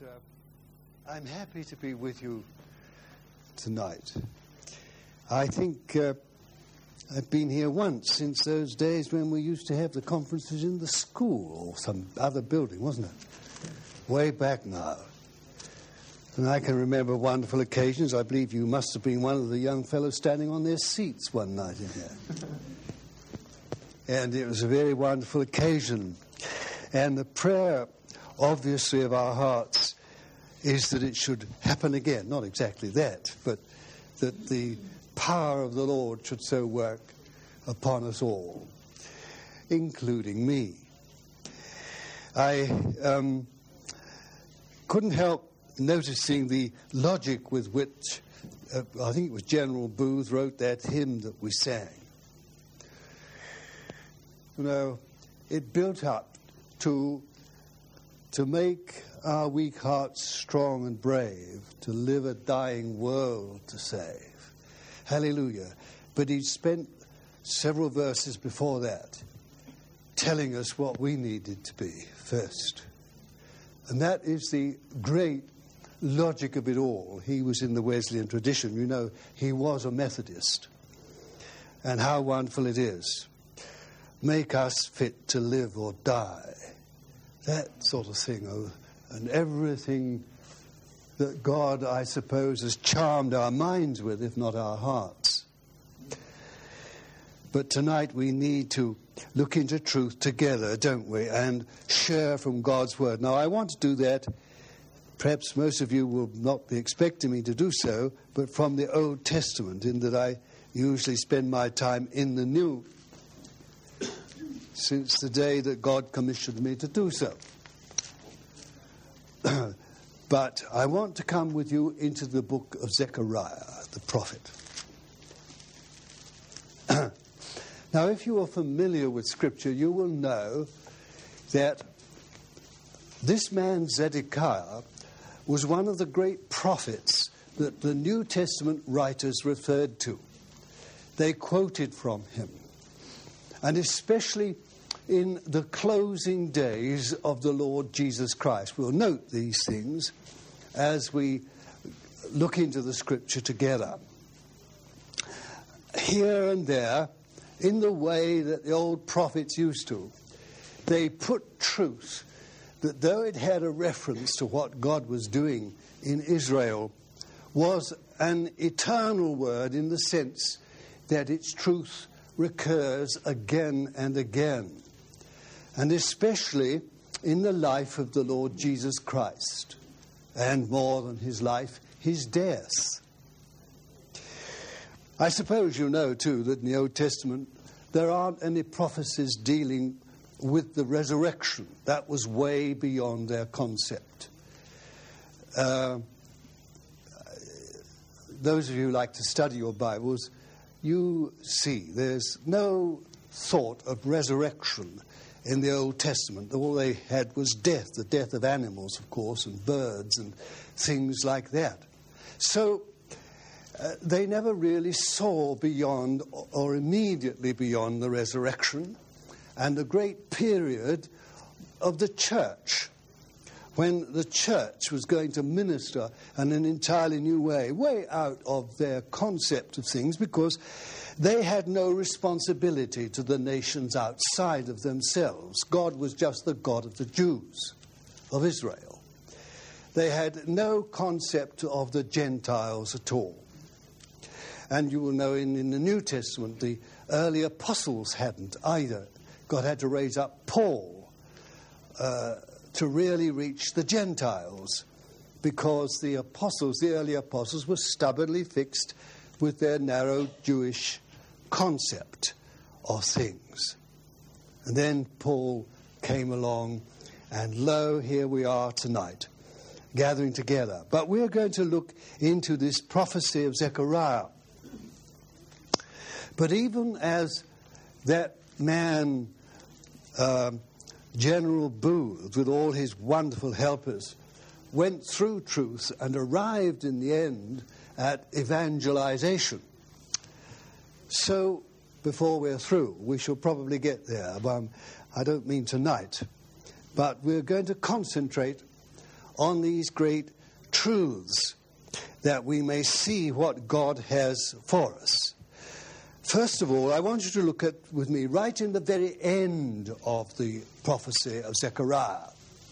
I'm happy to be with you tonight. I think I've been here once since those days when we used to have the conferences in the school or some other building, wasn't it? Way back now. And I can remember wonderful occasions. I believe you must have been one of the young fellows standing on their seats one night in here. And it was a very wonderful occasion. And the prayer, obviously, of our hearts is that it should happen again. Not exactly that, but that the power of the Lord should so work upon us all, including me. I couldn't help noticing the logic with which, I think it was General Booth wrote that hymn that we sang. You know, it built up to make our weak hearts strong and brave, to live a dying world to save. Hallelujah. But he spent several verses before that telling us what we needed to be first. And that is the great logic of it all. He was in the Wesleyan tradition. You know, he was a Methodist. And how wonderful it is. Make us fit to live or die. That sort of thing. And everything that God, I suppose, has charmed our minds with, if not our hearts. But tonight we need to look into truth together, don't we? And share from God's Word. Now, I want to do that. Perhaps most of you will not be expecting me to do so, but from the Old Testament, in that I usually spend my time in the New, since the day that God commissioned me to do so. But I want to come with you into the book of Zechariah, the prophet. Now, if you are familiar with Scripture, you will know that this man Zedekiah was one of the great prophets that the New Testament writers referred to. They quoted from him. And especially in the closing days of the Lord Jesus Christ. We'll note these things as we look into the Scripture together. Here and there, in the way that the old prophets used to, they put truth that, though it had a reference to what God was doing in Israel, was an eternal word in the sense that its truth recurs again and again, and especially in the life of the Lord Jesus Christ, and more than his life, his death. I suppose you know, too, that in the Old Testament there aren't any prophecies dealing with the resurrection. That was way beyond their concept. Those of you who like to study your Bibles, you see there's no thought of resurrection in the Old Testament. All they had was death, the death of animals, of course, and birds and things like that. So they never really saw beyond or immediately beyond the resurrection, and the great period of the church, when the church was going to minister in an entirely new way out of their concept of things, because they had no responsibility to the nations outside of themselves. God was just the God of the Jews, of Israel. They had no concept of the Gentiles at all. And you will know in the New Testament, the early apostles hadn't either. God had to raise up Paul to really reach the Gentiles, because the apostles, the early apostles, were stubbornly fixed with their narrow Jewish concept of things. And then Paul came along, and lo, here we are tonight, gathering together. But we're going to look into this prophecy of Zechariah. But even as that man, General Booth, with all his wonderful helpers, went through truth and arrived in the end at evangelization. So, before we're through, we shall probably get there. I don't mean tonight, but we're going to concentrate on these great truths that we may see what God has for us. First of all, I want you to look at with me right in the very end of the prophecy of Zechariah.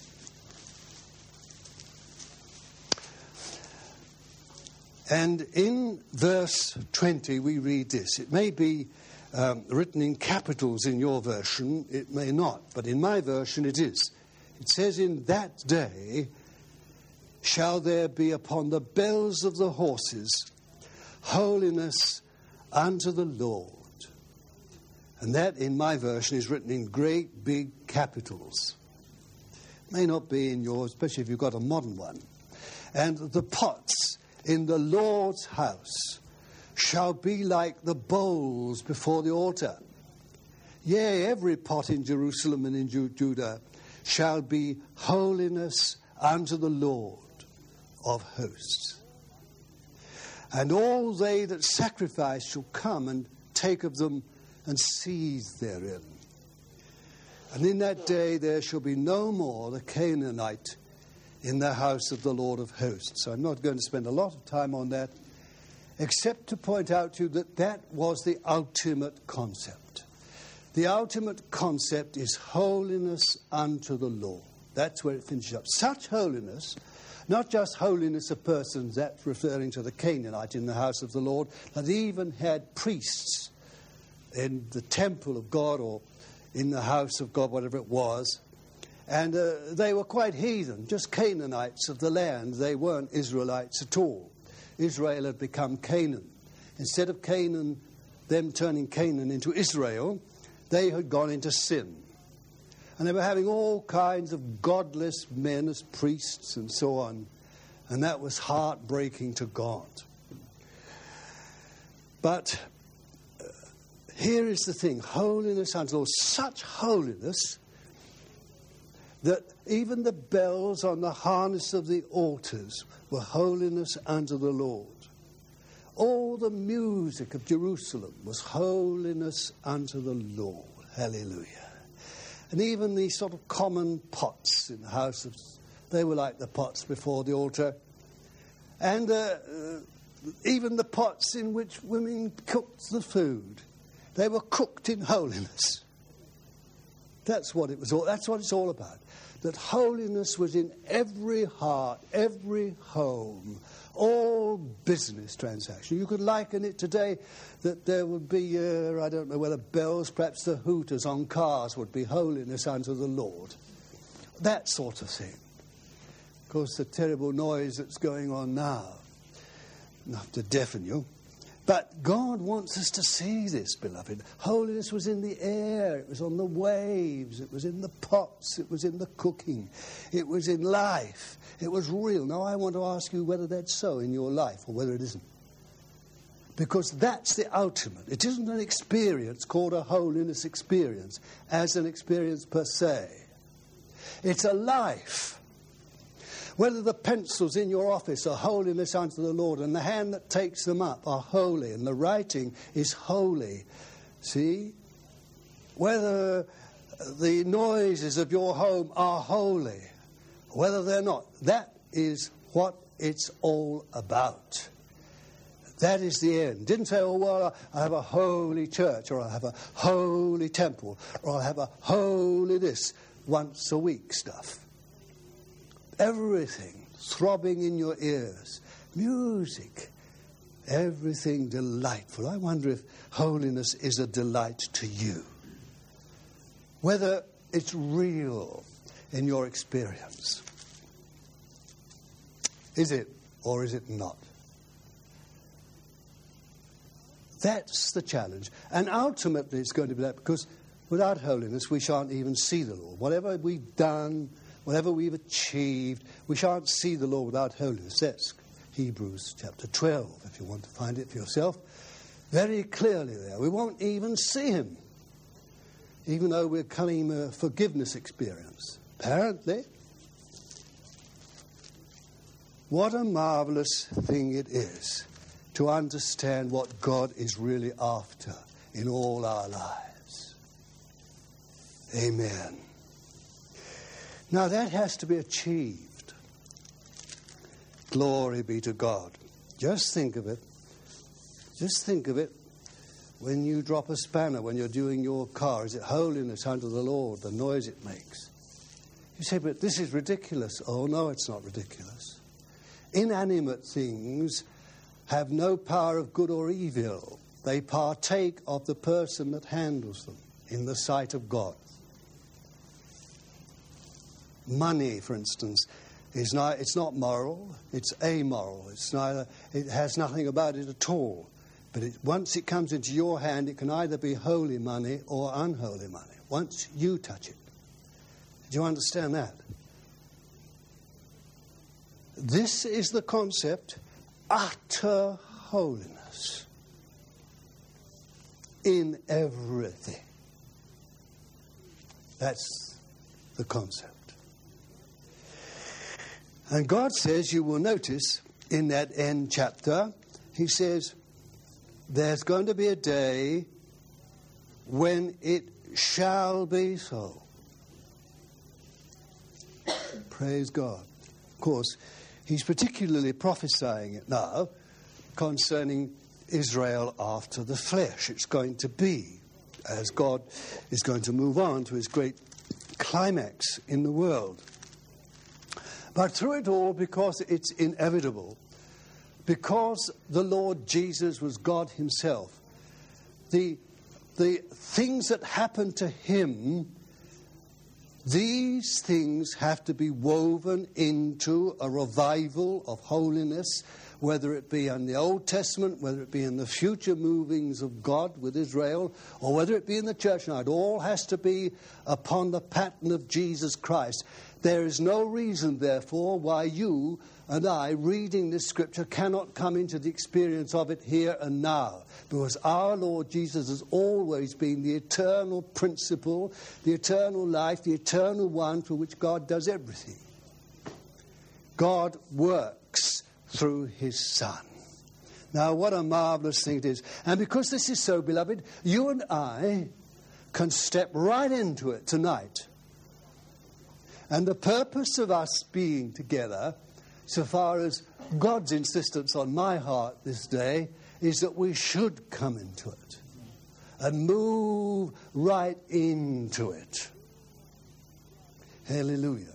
And in verse 20 we read this. It may be written in capitals in your version, it may not, but in my version it is. It says, "In that day shall there be upon the bells of the horses holiness unto the Lord." And that in my version is written in great big capitals. May not be in yours, especially if you've got a modern one. "And the pots in the Lord's house shall be like the bowls before the altar. Yea, every pot in Jerusalem and in Judah shall be holiness unto the Lord of hosts. And all they that sacrifice shall come and take of them and seize therein. And in that day there shall be no more the Canaanite in the house of the Lord of hosts." So I'm not going to spend a lot of time on that, except to point out to you that that was the ultimate concept. The ultimate concept is holiness unto the Lord. That's where it finishes up. Such holiness, not just holiness of persons, that's referring to the Canaanite in the house of the Lord, but even had priests in the temple of God or in the house of God, whatever it was. And they were quite heathen, just Canaanites of the land. They weren't Israelites at all. Israel had become Canaan. Instead of Canaan, them turning Canaan into Israel, they had gone into sin. And they were having all kinds of godless men as priests and so on. And that was heartbreaking to God. But here is the thing, holiness unto the Lord, such holiness that even the bells on the harness of the altars were holiness unto the Lord. All the music of Jerusalem was holiness unto the Lord. Hallelujah. And even these sort of common pots in the house of, they were like the pots before the altar. And even the pots in which women cooked the food, they were cooked in holiness. That's what it was all. That's what it's all about. That holiness was in every heart, every home, all business transaction. You could liken it today that there would be, I don't know whether bells, perhaps the hooters on cars would be holiness unto the Lord. That sort of thing. Of course, the terrible noise that's going on now, enough to deafen you. But God wants us to see this, beloved. Holiness was in the air, it was on the waves, it was in the pots, it was in the cooking, it was in life, it was real. Now I want to ask you whether that's so in your life or whether it isn't. Because that's the ultimate. It isn't an experience called a holiness experience as an experience per se. It's a life. Whether the pencils in your office are holiness unto the Lord and the hand that takes them up are holy and the writing is holy. See? Whether the noises of your home are holy, whether they're not, that is what it's all about. That is the end. Didn't say, oh, well, I have a holy church, or I have a holy temple, or I have a holy this, once a week stuff. Everything throbbing in your ears, music, everything delightful. I wonder if holiness is a delight to you. Whether it's real in your experience. Is it or is it not? That's the challenge. And ultimately it's going to be that, because without holiness we shan't even see the Lord. Whatever we've done, whatever we've achieved, we shan't see the Lord without holiness. That's Hebrews chapter 12, if you want to find it for yourself. Very clearly there. We won't even see him, even though we're coming a forgiveness experience. Apparently. What a marvelous thing it is to understand what God is really after in all our lives. Amen. Now that has to be achieved. Glory be to God. Just think of it. Just think of it. When you drop a spanner, when you're doing your car, is it holiness unto the Lord, the noise it makes? You say, but this is ridiculous. Oh, no, it's not ridiculous. Inanimate things have no power of good or evil. They partake of the person that handles them in the sight of God. Money, for instance, it's not moral, it's amoral. It has nothing about it at all. But once it comes into your hand, it can either be holy money or unholy money, once you touch it. Do you understand that? This is the concept, utter holiness in everything. That's the concept. And God says, you will notice in that end chapter, he says, there's going to be a day when it shall be so. Praise God. Of course, he's particularly prophesying it now concerning Israel after the flesh. It's going to be, as God is going to move on to his great climax in the world. But through it all, because it's inevitable, because the Lord Jesus was God himself, the things that happened to him, these things have to be woven into a revival of holiness, whether it be in the Old Testament, whether it be in the future movings of God with Israel, or whether it be in the church now. It all has to be upon the pattern of Jesus Christ. There is no reason, therefore, why you and I, reading this scripture, cannot come into the experience of it here and now. Because our Lord Jesus has always been the eternal principle, the eternal life, the eternal one for which God does everything. God works through his Son. Now, what a marvelous thing it is. And because this is so, beloved, you and I can step right into it tonight. And the purpose of us being together, so far as God's insistence on my heart this day, is that we should come into it and move right into it. Hallelujah.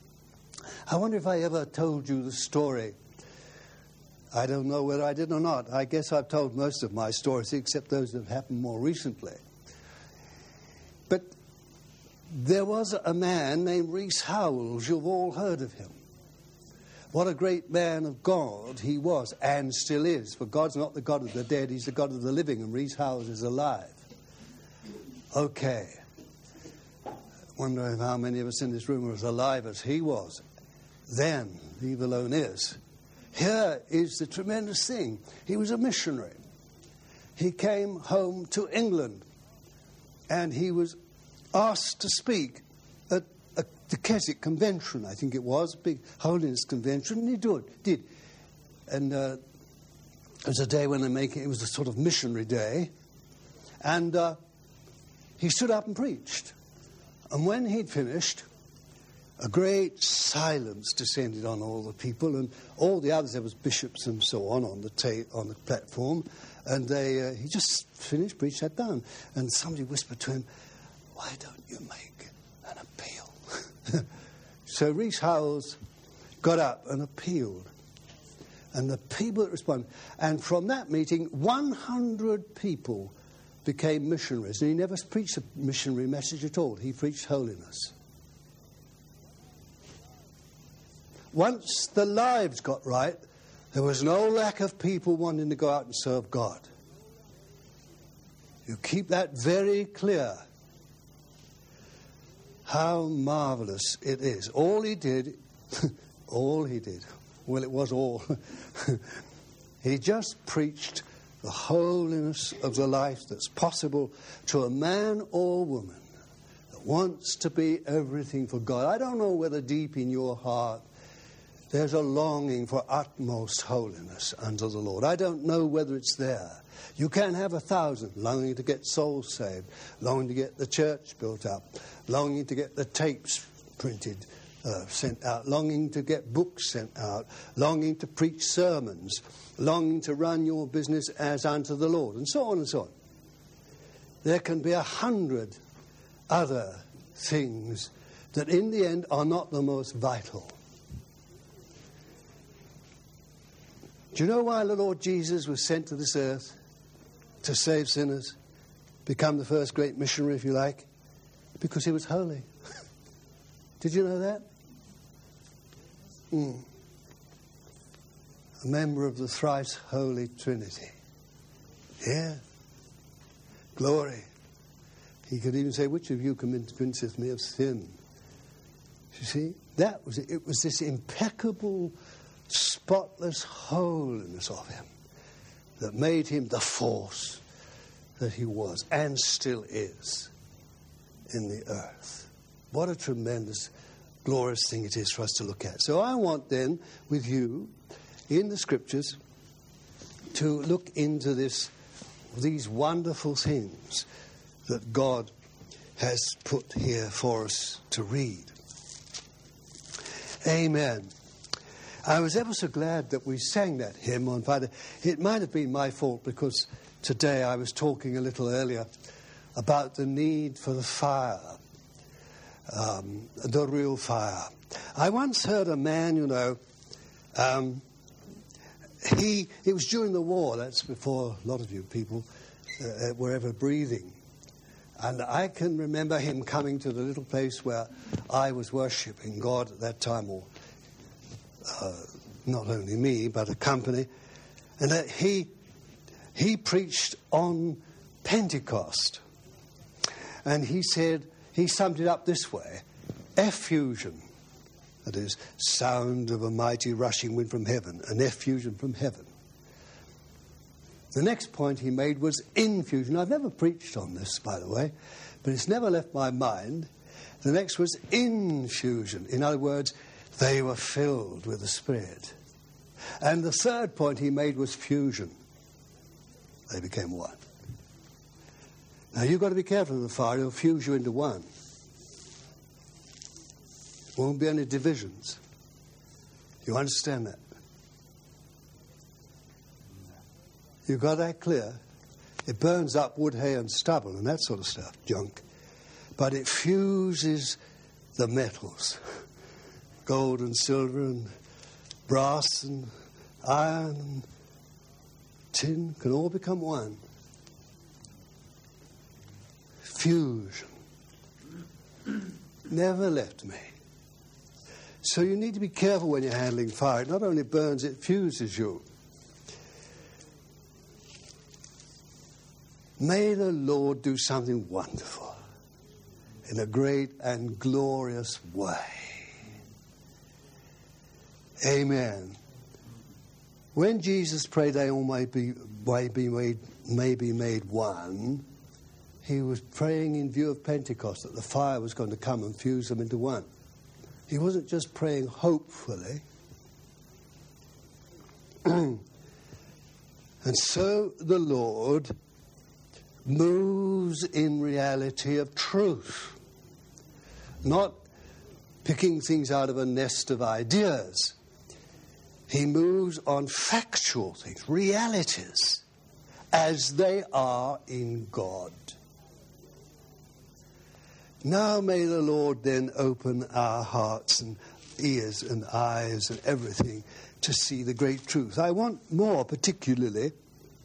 I wonder if I ever told you the story. I don't know whether I did or not. I guess I've told most of my stories, except those that have happened more recently. But there was a man named Rees Howells. You've all heard of him. What a great man of God he was and still is. For God's not the God of the dead, he's the God of the living, and Rees Howells is alive. Okay. Wonder how many of us in this room are as alive as he was. Then, leave alone is. Here is the tremendous thing. He was a missionary. He came home to England, and he was asked to speak at the Keswick Convention, I think it was, a big holiness convention, and he did. And it was a day when it was a sort of missionary day, and he stood up and preached. And when he'd finished, a great silence descended on all the people, and all the others, there was bishops and so on the platform, and he just finished, preached, sat down, and somebody whispered to him, "Why don't you make an appeal?" So Rees Howells got up and appealed, and the people that responded, and from that meeting, 100 people became missionaries, and he never preached a missionary message at all. He preached holiness. Once the lives got right, there was no lack of people wanting to go out and serve God. You keep that very clear. How marvelous it is. All he did, well, it was all. He just preached the holiness of the life that's possible to a man or woman that wants to be everything for God. I don't know whether deep in your heart there's a longing for utmost holiness unto the Lord. I don't know whether it's there. You can have 1,000 longing to get souls saved, longing to get the church built up, longing to get the tapes printed, sent out, longing to get books sent out, longing to preach sermons, longing to run your business as unto the Lord, and so on and so on. There can be 100 other things that in the end are not the most vital. Do you know why the Lord Jesus was sent to this earth? To save sinners, become the first great missionary, if you like? Because he was holy. Did you know that? A member of the thrice holy Trinity. Yeah. Glory. He could even say, which of you convinceth me of sin? You see, that was it. It was this impeccable, spotless holiness of him that made him the force that he was and still is in the earth. What a tremendous, glorious thing it is for us to look at. So I want then, with you, in the Scriptures, to look into these wonderful things that God has put here for us to read. Amen. I was ever so glad that we sang that hymn on Friday. It might have been my fault because today I was talking a little earlier about the need for the fire, the real fire. I once heard a man, it was during the war, that's before a lot of you people were ever breathing. And I can remember him coming to the little place where I was worshipping God at that time, or not only me, but a company. And that he preached on Pentecost. And he said, he summed it up this way: effusion, that is, sound of a mighty rushing wind from heaven, an effusion from heaven. The next point he made was infusion. I've never preached on this, by the way, but it's never left my mind. The next was infusion. In other words, they were filled with the Spirit. And the third point he made was fusion. They became one. Now, you've got to be careful of the fire. It'll fuse you into one. There won't be any divisions. You understand that? You got that clear? It burns up wood, hay, and stubble and that sort of stuff, junk. But it fuses the metals. Gold and silver and brass and iron and tin can all become one. Fusion. Never left me. So you need to be careful when you're handling fire. It not only burns, it fuses you. May the Lord do something wonderful in a great and glorious way. Amen. When Jesus prayed they all may be made one, he was praying in view of Pentecost, that the fire was going to come and fuse them into one. He wasn't just praying hopefully. And so the Lord moves in reality of truth, not picking things out of a nest of ideas. He moves on factual things, realities, as they are in God. Now may the Lord then open our hearts and ears and eyes and everything to see the great truth. I want more particularly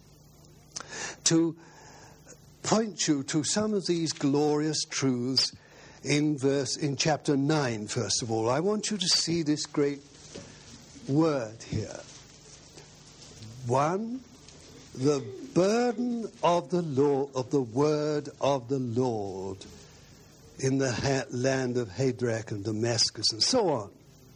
to point you to some of these glorious truths in chapter 9, first of all. I want you to see this great word here. 1, the burden of the law, of the word of the Lord in the land of Hadrach and Damascus and so on.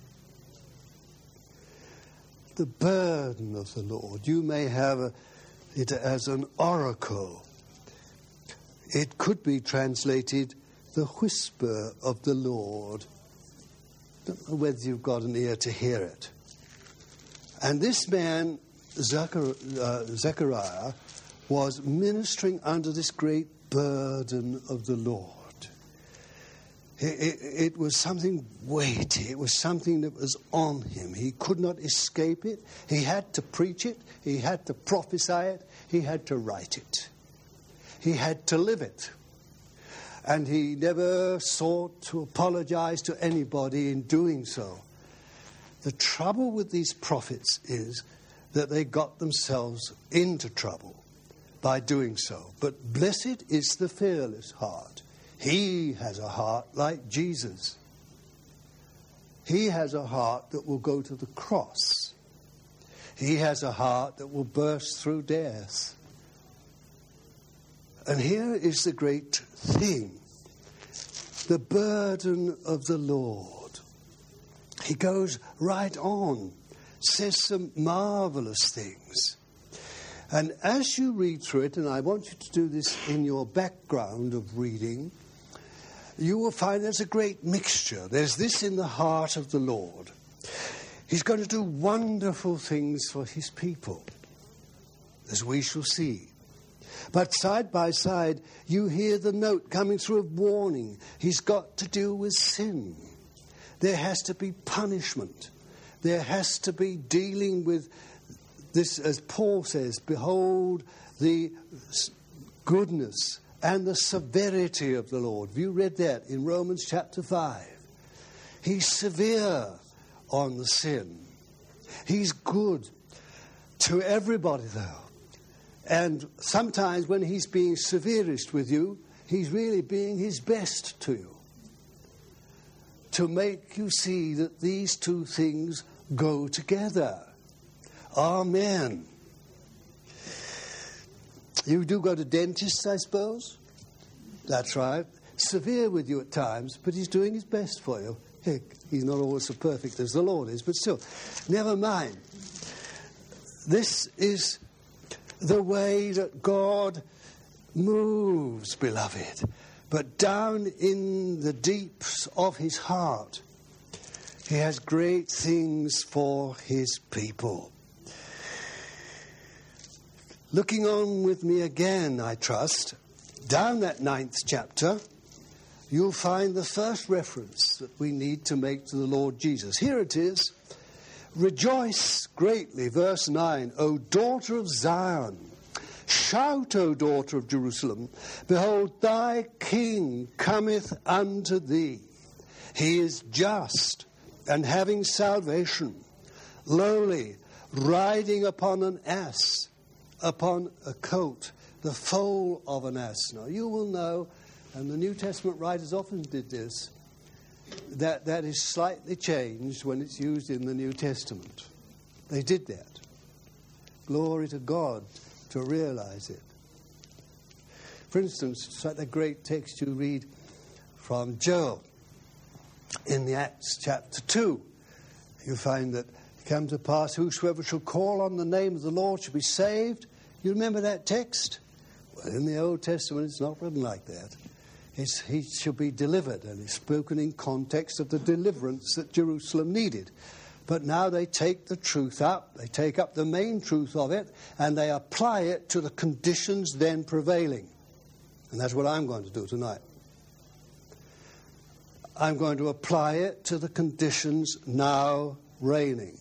The burden of the Lord. You may have it as an oracle. It could be translated the whisper of the Lord. I don't know whether you've got an ear to hear it. And this man, Zechariah, was ministering under this great burden of the Lord. It was something weighty. It was something that was on him. He could not escape it. He had to preach it. He had to prophesy it. He had to write it. He had to live it. And he never sought to apologize to anybody in doing so. The trouble with these prophets is that they got themselves into trouble by doing so. But blessed is the fearless heart. He has a heart like Jesus. He has a heart that will go to the cross. He has a heart that will burst through death. And here is the great thing. The burden of the Lord. He goes right on, says some marvelous things. And as you read through it, and I want you to do this in your background of reading, you will find there's a great mixture. There's this in the heart of the Lord. He's going to do wonderful things for his people, as we shall see. But side by side, you hear the note coming through of warning. He's got to deal with sin. There has to be punishment. There has to be dealing with this, as Paul says, behold the goodness and the severity of the Lord. Have you read that in Romans chapter 5? He's severe on the sin. He's good to everybody, though. And sometimes when he's being severest with you, he's really being his best to you, to make you see that these two things go together. Amen. You do go to dentists, I suppose? That's right. Severe with you at times, but he's doing his best for you. Heck, he's not always so perfect as the Lord is, but still, never mind. This is the way that God moves, beloved. But down in the deeps of his heart, he has great things for his people. Looking on with me again, I trust, down that 9th chapter, you'll find the first reference that we need to make to the Lord Jesus. Here it is. Rejoice greatly, verse 9, O daughter of Zion. Shout, O daughter of Jerusalem. Behold, thy king cometh unto thee. He is just and having salvation, lowly, riding upon an ass, upon a coat, the foal of an ass. Now, you will know, and the New Testament writers often did this, that is slightly changed when it's used in the New Testament. They did that. Glory to God to realize it. For instance, it's like the great text you read from Joel in the Acts chapter 2. You find that it came to pass, whosoever shall call on the name of the Lord shall be saved. You remember that text? Well, in the Old Testament, it's not written like that. He shall be delivered, and it's spoken in context of the deliverance that Jerusalem needed. But now they take the truth up, they take up the main truth of it, and they apply it to the conditions then prevailing. And that's what I'm going to do tonight. I'm going to apply it to the conditions now reigning.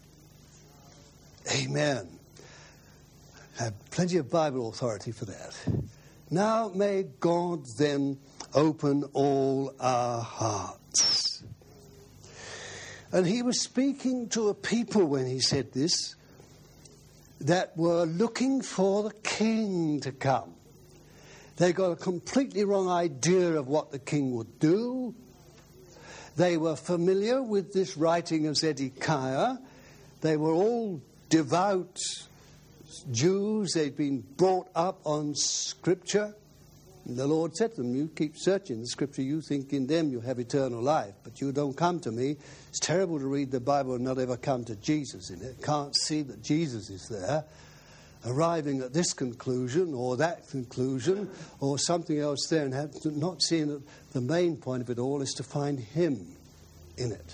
Amen. I have plenty of Bible authority for that. Now may God then open all our hearts. And he was speaking to a people when he said this that were looking for the king to come. They got a completely wrong idea of what the king would do. They were familiar with this writing of Zedekiah. They were all devout Jews. They'd been brought up on Scripture. And the Lord said to them, you keep searching the Scripture. You think in them you have eternal life, but you don't come to me. It's terrible to read the Bible and not ever come to Jesus in it. Can't see that Jesus is there, arriving at this conclusion or that conclusion or something else there, and not seeing that the main point of it all is to find him in it.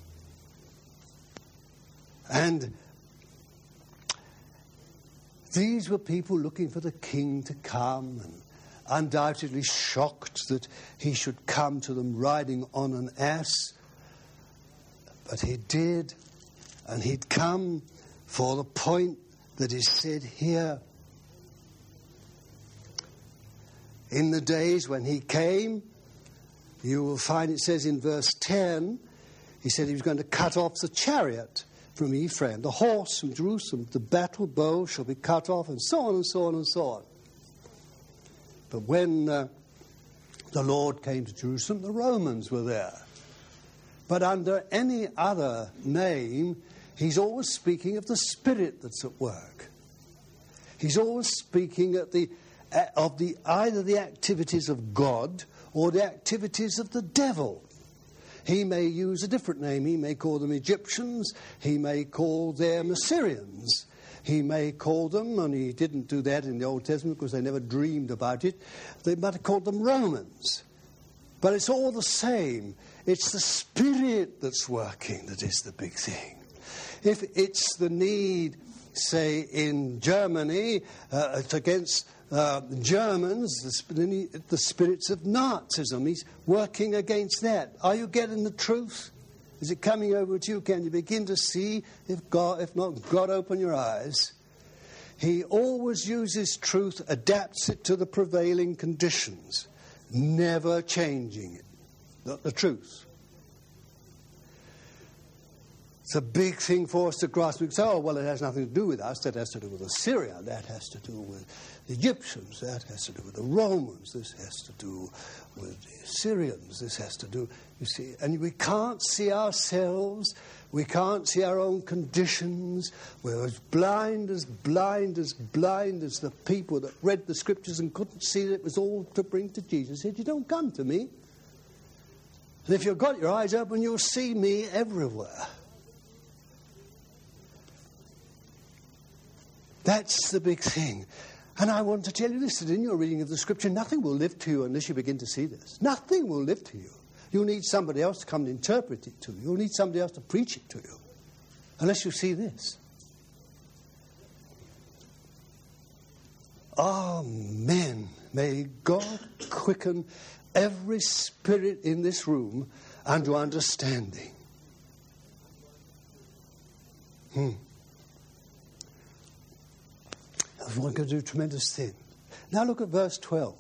And these were people looking for the king to come, undoubtedly shocked that he should come to them riding on an ass. But he did, and he'd come for the point that is said here. In the days when he came, you will find it says in verse 10, he said he was going to cut off the chariot from Ephraim, the horse from Jerusalem, the battle bow shall be cut off, and so on and so on and so on. But when the Lord came to Jerusalem, the Romans were there. But under any other name, he's always speaking of the Spirit that's at work. He's always speaking of either the activities of God or the activities of the devil. He may use a different name. He may call them Egyptians. He may call them Assyrians. He may call them, and he didn't do that in the Old Testament because they never dreamed about it, they might have called them Romans. But it's all the same. It's the Spirit that's working that is the big thing. If it's the need, say, in Germany, it's against Germans, the spirits of Nazism. He's working against that. Are you getting the truth? Is it coming over to you? Can you begin to see? If not, God open your eyes. He always uses truth, adapts it to the prevailing conditions, never changing it. The truth. It's a big thing for us to grasp. We say, oh, well, it has nothing to do with us. That has to do with Assyria. That has to do with the Egyptians. That has to do with the Romans. This has to do with the Assyrians. This has to do, you see. And we can't see ourselves. We can't see our own conditions. We're as blind as the people that read the Scriptures and couldn't see that it was all to bring to Jesus. He said, you don't come to me. And if you've got your eyes open, you'll see me everywhere. That's the big thing. And I want to tell you this, that in your reading of the Scripture, nothing will live to you unless you begin to see this. Nothing will live to you. You'll need somebody else to come and interpret it to you. You'll need somebody else to preach it to you. Unless you see this. Amen. May God quicken every spirit in this room unto understanding. We're going to do a tremendous thing. Now look at verse 12.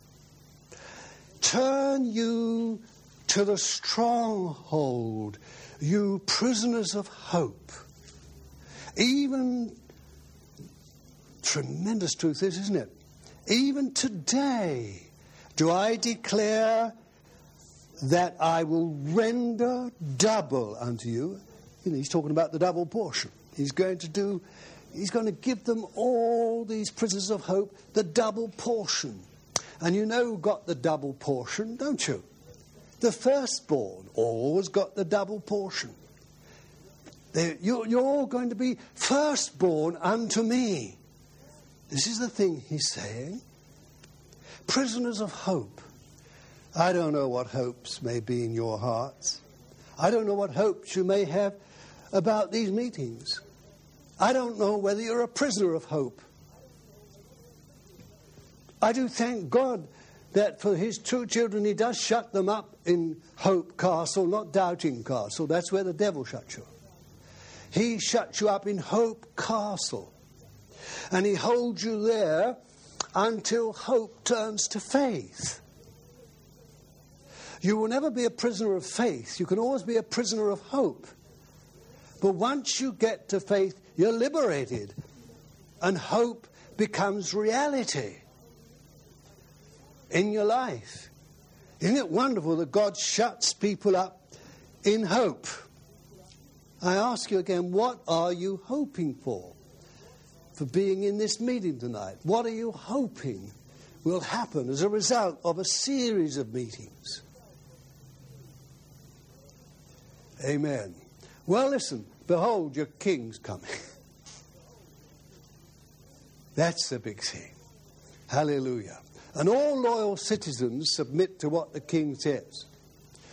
Turn you to the stronghold, you prisoners of hope. Even, tremendous truth this, isn't it? Even today do I declare that I will render double unto you. You know, he's talking about the double portion. He's going to give them, all these prisoners of hope, the double portion. And you know who got the double portion, don't you? The firstborn always got the double portion. You're all going to be firstborn unto me. This is the thing he's saying. Prisoners of hope. I don't know what hopes may be in your hearts. I don't know what hopes you may have about these meetings. I don't know whether you're a prisoner of hope. I do thank God that for his true children he does shut them up in Hope Castle, not Doubting Castle. That's where the devil shuts you. He shuts you up in Hope Castle. And he holds you there until hope turns to faith. You will never be a prisoner of faith. You can always be a prisoner of hope. But once you get to faith, you're liberated. And hope becomes reality in your life. Isn't it wonderful that God shuts people up in hope? I ask you again, what are you hoping for being in this meeting tonight? What are you hoping will happen as a result of a series of meetings? Amen. Well, listen, behold, your king's coming. That's the big thing. Hallelujah. And all loyal citizens submit to what the king says.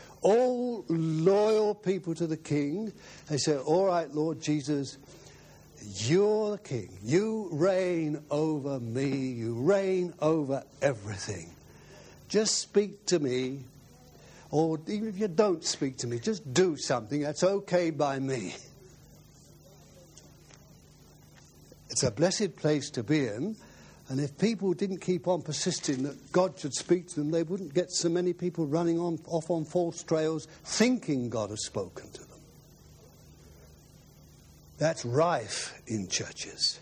All loyal people to the king, they say, all right, Lord Jesus, You're the king. You reign over me. You reign over everything. Just speak to me. Or even if you don't speak to me, just do something. That's okay by me. It's a blessed place to be in. And if people didn't keep on persisting that God should speak to them, they wouldn't get so many people running off on false trails thinking God has spoken to them. That's rife in churches.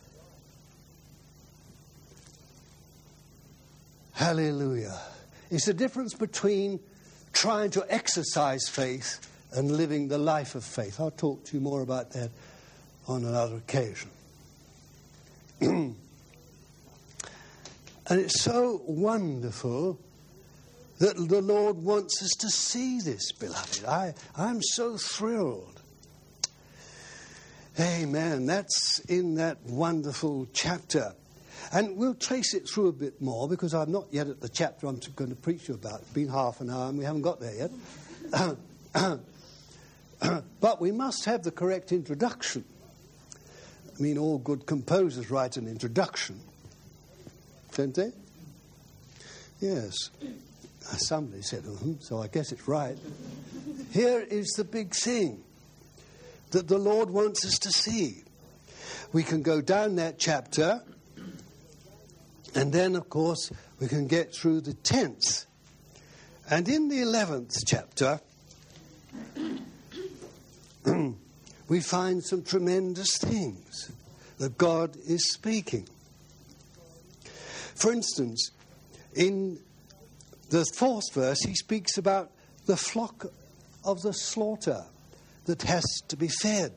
Hallelujah. It's the difference between trying to exercise faith and living the life of faith. I'll talk to you more about that on another occasion. And it's so wonderful that the Lord wants us to see this, beloved. I'm so thrilled. Amen. That's in that wonderful chapter. And we'll trace it through a bit more because I'm not yet at the chapter I'm going to preach you about. It's been half an hour and we haven't got there yet. But we must have the correct introduction. I mean, all good composers write an introduction, don't they? Yes. Somebody said, so I guess it's right. Here is the big thing that the Lord wants us to see. We can go down that chapter, and then, of course, we can get through the 10th. And in the 11th chapter, we find some tremendous things that God is speaking. For instance, in the 4th verse, he speaks about the flock of the slaughter that has to be fed.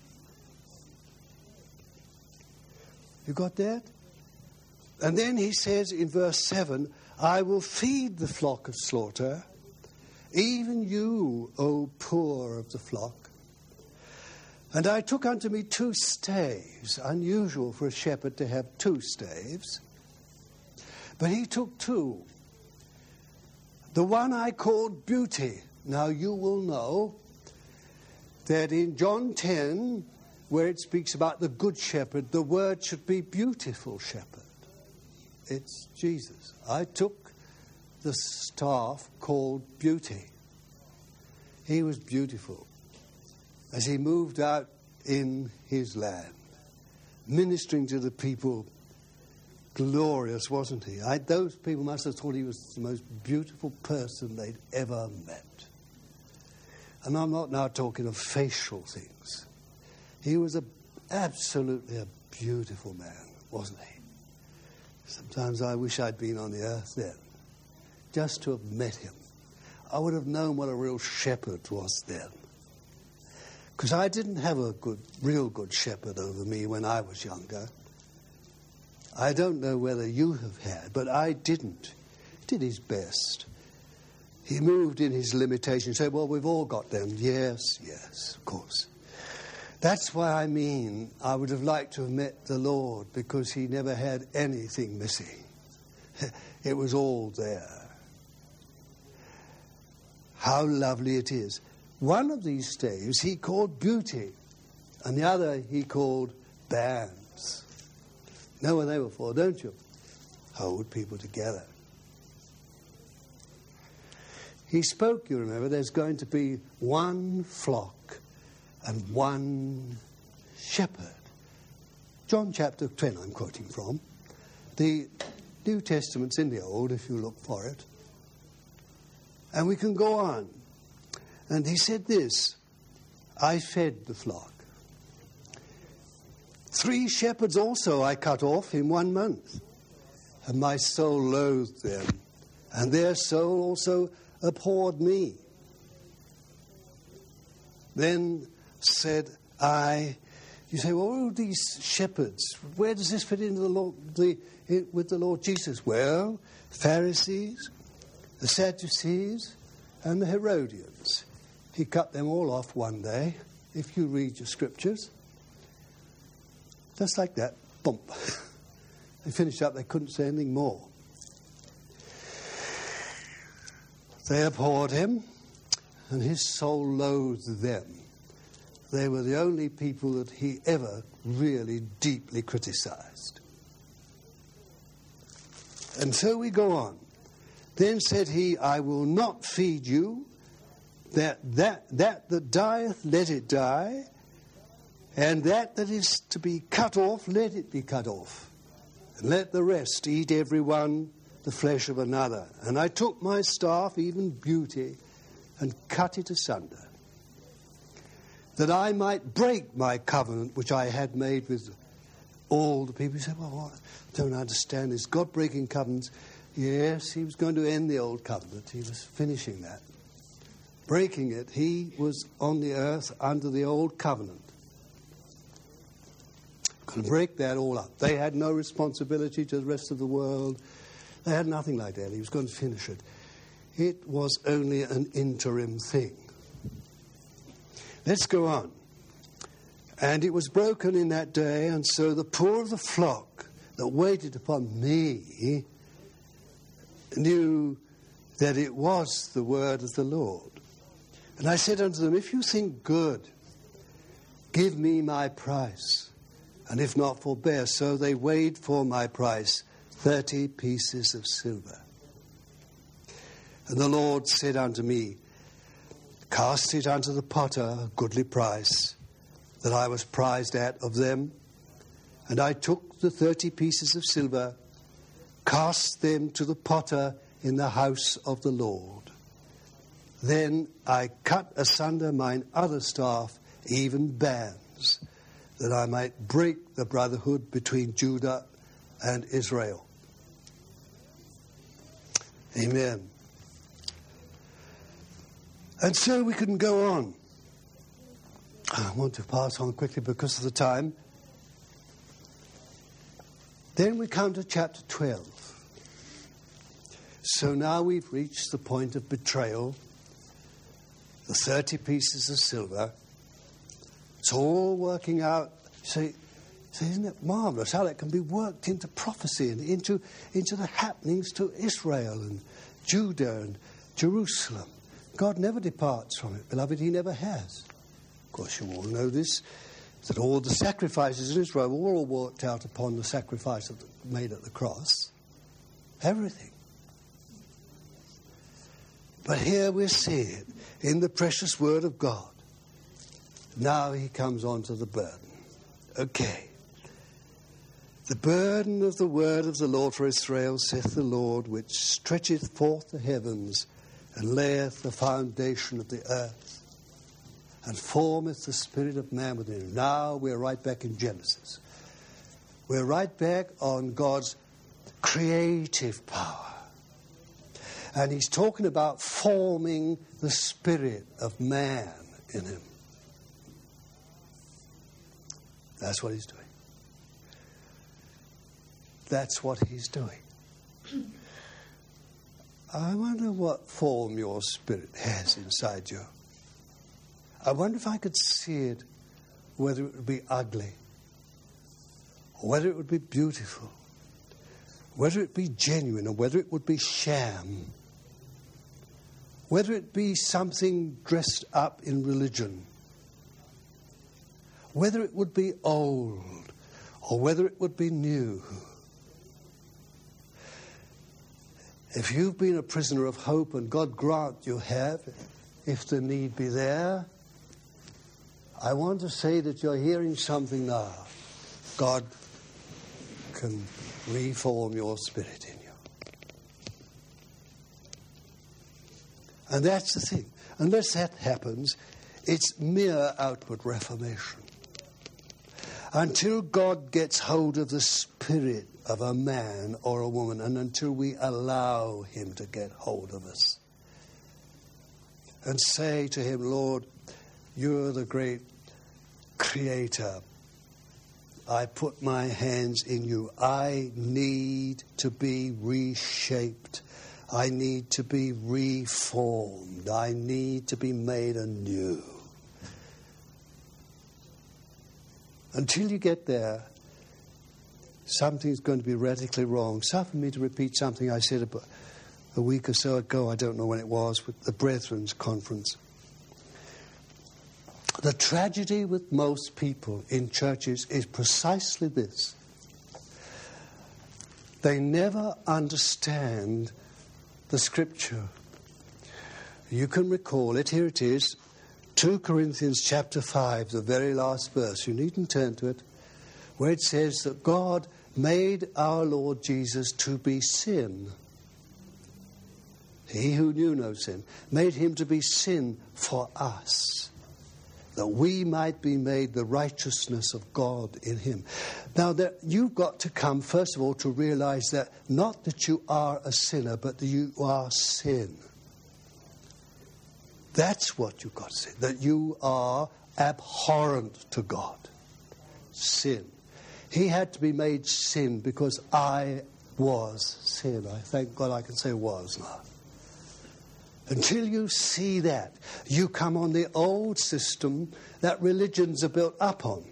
You got that? And then he says in verse 7, I will feed the flock of slaughter, even you, O poor of the flock. And I took unto me 2 staves, unusual for a shepherd to have 2 staves. But he took 2. The one I called beauty. Now you will know that in John 10, where it speaks about the good shepherd, the word should be beautiful shepherd. It's Jesus. I took the staff called beauty. He was beautiful as he moved out in his land, ministering to the people. Glorious, wasn't he? Those people must have thought he was the most beautiful person they'd ever met. And I'm not now talking of facial things. He was absolutely a beautiful man, wasn't he? Sometimes I wish I'd been on the earth then, just to have met him. I would have known what a real shepherd was then. Because I didn't have a real good shepherd over me when I was younger. I don't know whether you have had, but I didn't. He did his best. He moved in his limitations. Say, well, we've all got them. Yes, of course. That's why I would have liked to have met the Lord because he never had anything missing. It was all there. How lovely it is. One of these staves he called beauty, and the other he called bands. Know what they were for, don't you? Hold people together. He spoke, you remember, there's going to be one flock and one shepherd. John chapter 10 I'm quoting from. The New Testament's in the Old if you look for it. And we can go on. And he said this, I fed the flock. 3 shepherds also I cut off in 1 month. And my soul loathed them. And their soul also abhorred me. Then said I, you say, well, who are these shepherds? Where does this fit into with the Lord Jesus? Well, Pharisees, the Sadducees, and the Herodians. He cut them all off one day, if you read your scriptures. Just like that, bump. They finished up, they couldn't say anything more. They abhorred him, and his soul loathed them. they were the only people that he ever really deeply criticized. And so we go on. Then said he, I will not feed you, that dieth, let it die, and that is to be cut off, let it be cut off. And let the rest eat every one the flesh of another. And I took my staff, even beauty, and cut it asunder, that I might break my covenant which I had made with all the people. You say, well, I don't understand this. God breaking covenants. Yes, he was going to end the old covenant. He was finishing that. Breaking it, he was on the earth under the old covenant. Going to break that all up. They had no responsibility to the rest of the world. They had nothing like that. He was going to finish it. It was only an interim thing. Let's go on. And it was broken in that day, and so the poor of the flock that waited upon me knew that it was the word of the Lord. And I said unto them, if you think good, give me my price, and if not, forbear. So they weighed for my price 30 pieces of silver. And the Lord said unto me, cast it unto the potter, a goodly price, that I was prized at of them. And I took the 30 pieces of silver, cast them to the potter in the house of the Lord. Then I cut asunder mine other staff, even bands, that I might break the brotherhood between Judah and Israel. Amen. And so we can go on. I want to pass on quickly because of the time. Then we come to chapter 12. So now we've reached the point of betrayal, the 30 pieces of silver. It's all working out. See, isn't it marvelous how that can be worked into prophecy and into the happenings to Israel and Judah and Jerusalem? God never departs from it, beloved. He never has. Of course, you all know this, that all the sacrifices in Israel were all worked out upon the sacrifice made at the cross. Everything. But here we see it in the precious word of God. Now he comes on to the burden. Okay. The burden of the word of the Lord for Israel, saith the Lord, which stretcheth forth the heavens, and layeth the foundation of the earth, and formeth the spirit of man within him. Now we're right back in Genesis. We're right back on God's creative power. And he's talking about forming the spirit of man in him. That's what he's doing. That's what he's doing. I wonder what form your spirit has inside you. I wonder if I could see it, whether it would be ugly, or whether it would be beautiful, whether it be genuine, or whether it would be sham, whether it be something dressed up in religion, whether it would be old, or whether it would be new. If you've been a prisoner of hope, and God grant you have, if the need be there, I want to say that you're hearing something now. God can reform your spirit in you. And that's the thing. Unless that happens, it's mere outward reformation. Until God gets hold of the spirit of a man or a woman, and until we allow him to get hold of us and say to him, Lord, you're the great creator. I put my hands in you. I need to be reshaped. I need to be reformed. I need to be made anew. Until you get there, something's going to be radically wrong. Suffer me to repeat something I said about a week or so ago. I don't know when it was, with the Brethren's conference. The tragedy with most people in churches is precisely this. They never understand the Scripture. You can recall it. Here it is. 2 Corinthians chapter 5, the very last verse. You needn't turn to it. Where it says that God made our Lord Jesus to be sin. He who knew no sin, made him to be sin for us, that we might be made the righteousness of God in him. Now, you've got to come, first of all, to realize that not that you are a sinner, but that you are sin. That's what you've got to say, that you are abhorrent to God. Sin. He had to be made sin because I was sin. I thank God I can say was now. Until you see that, you come on the old system that religions are built up on.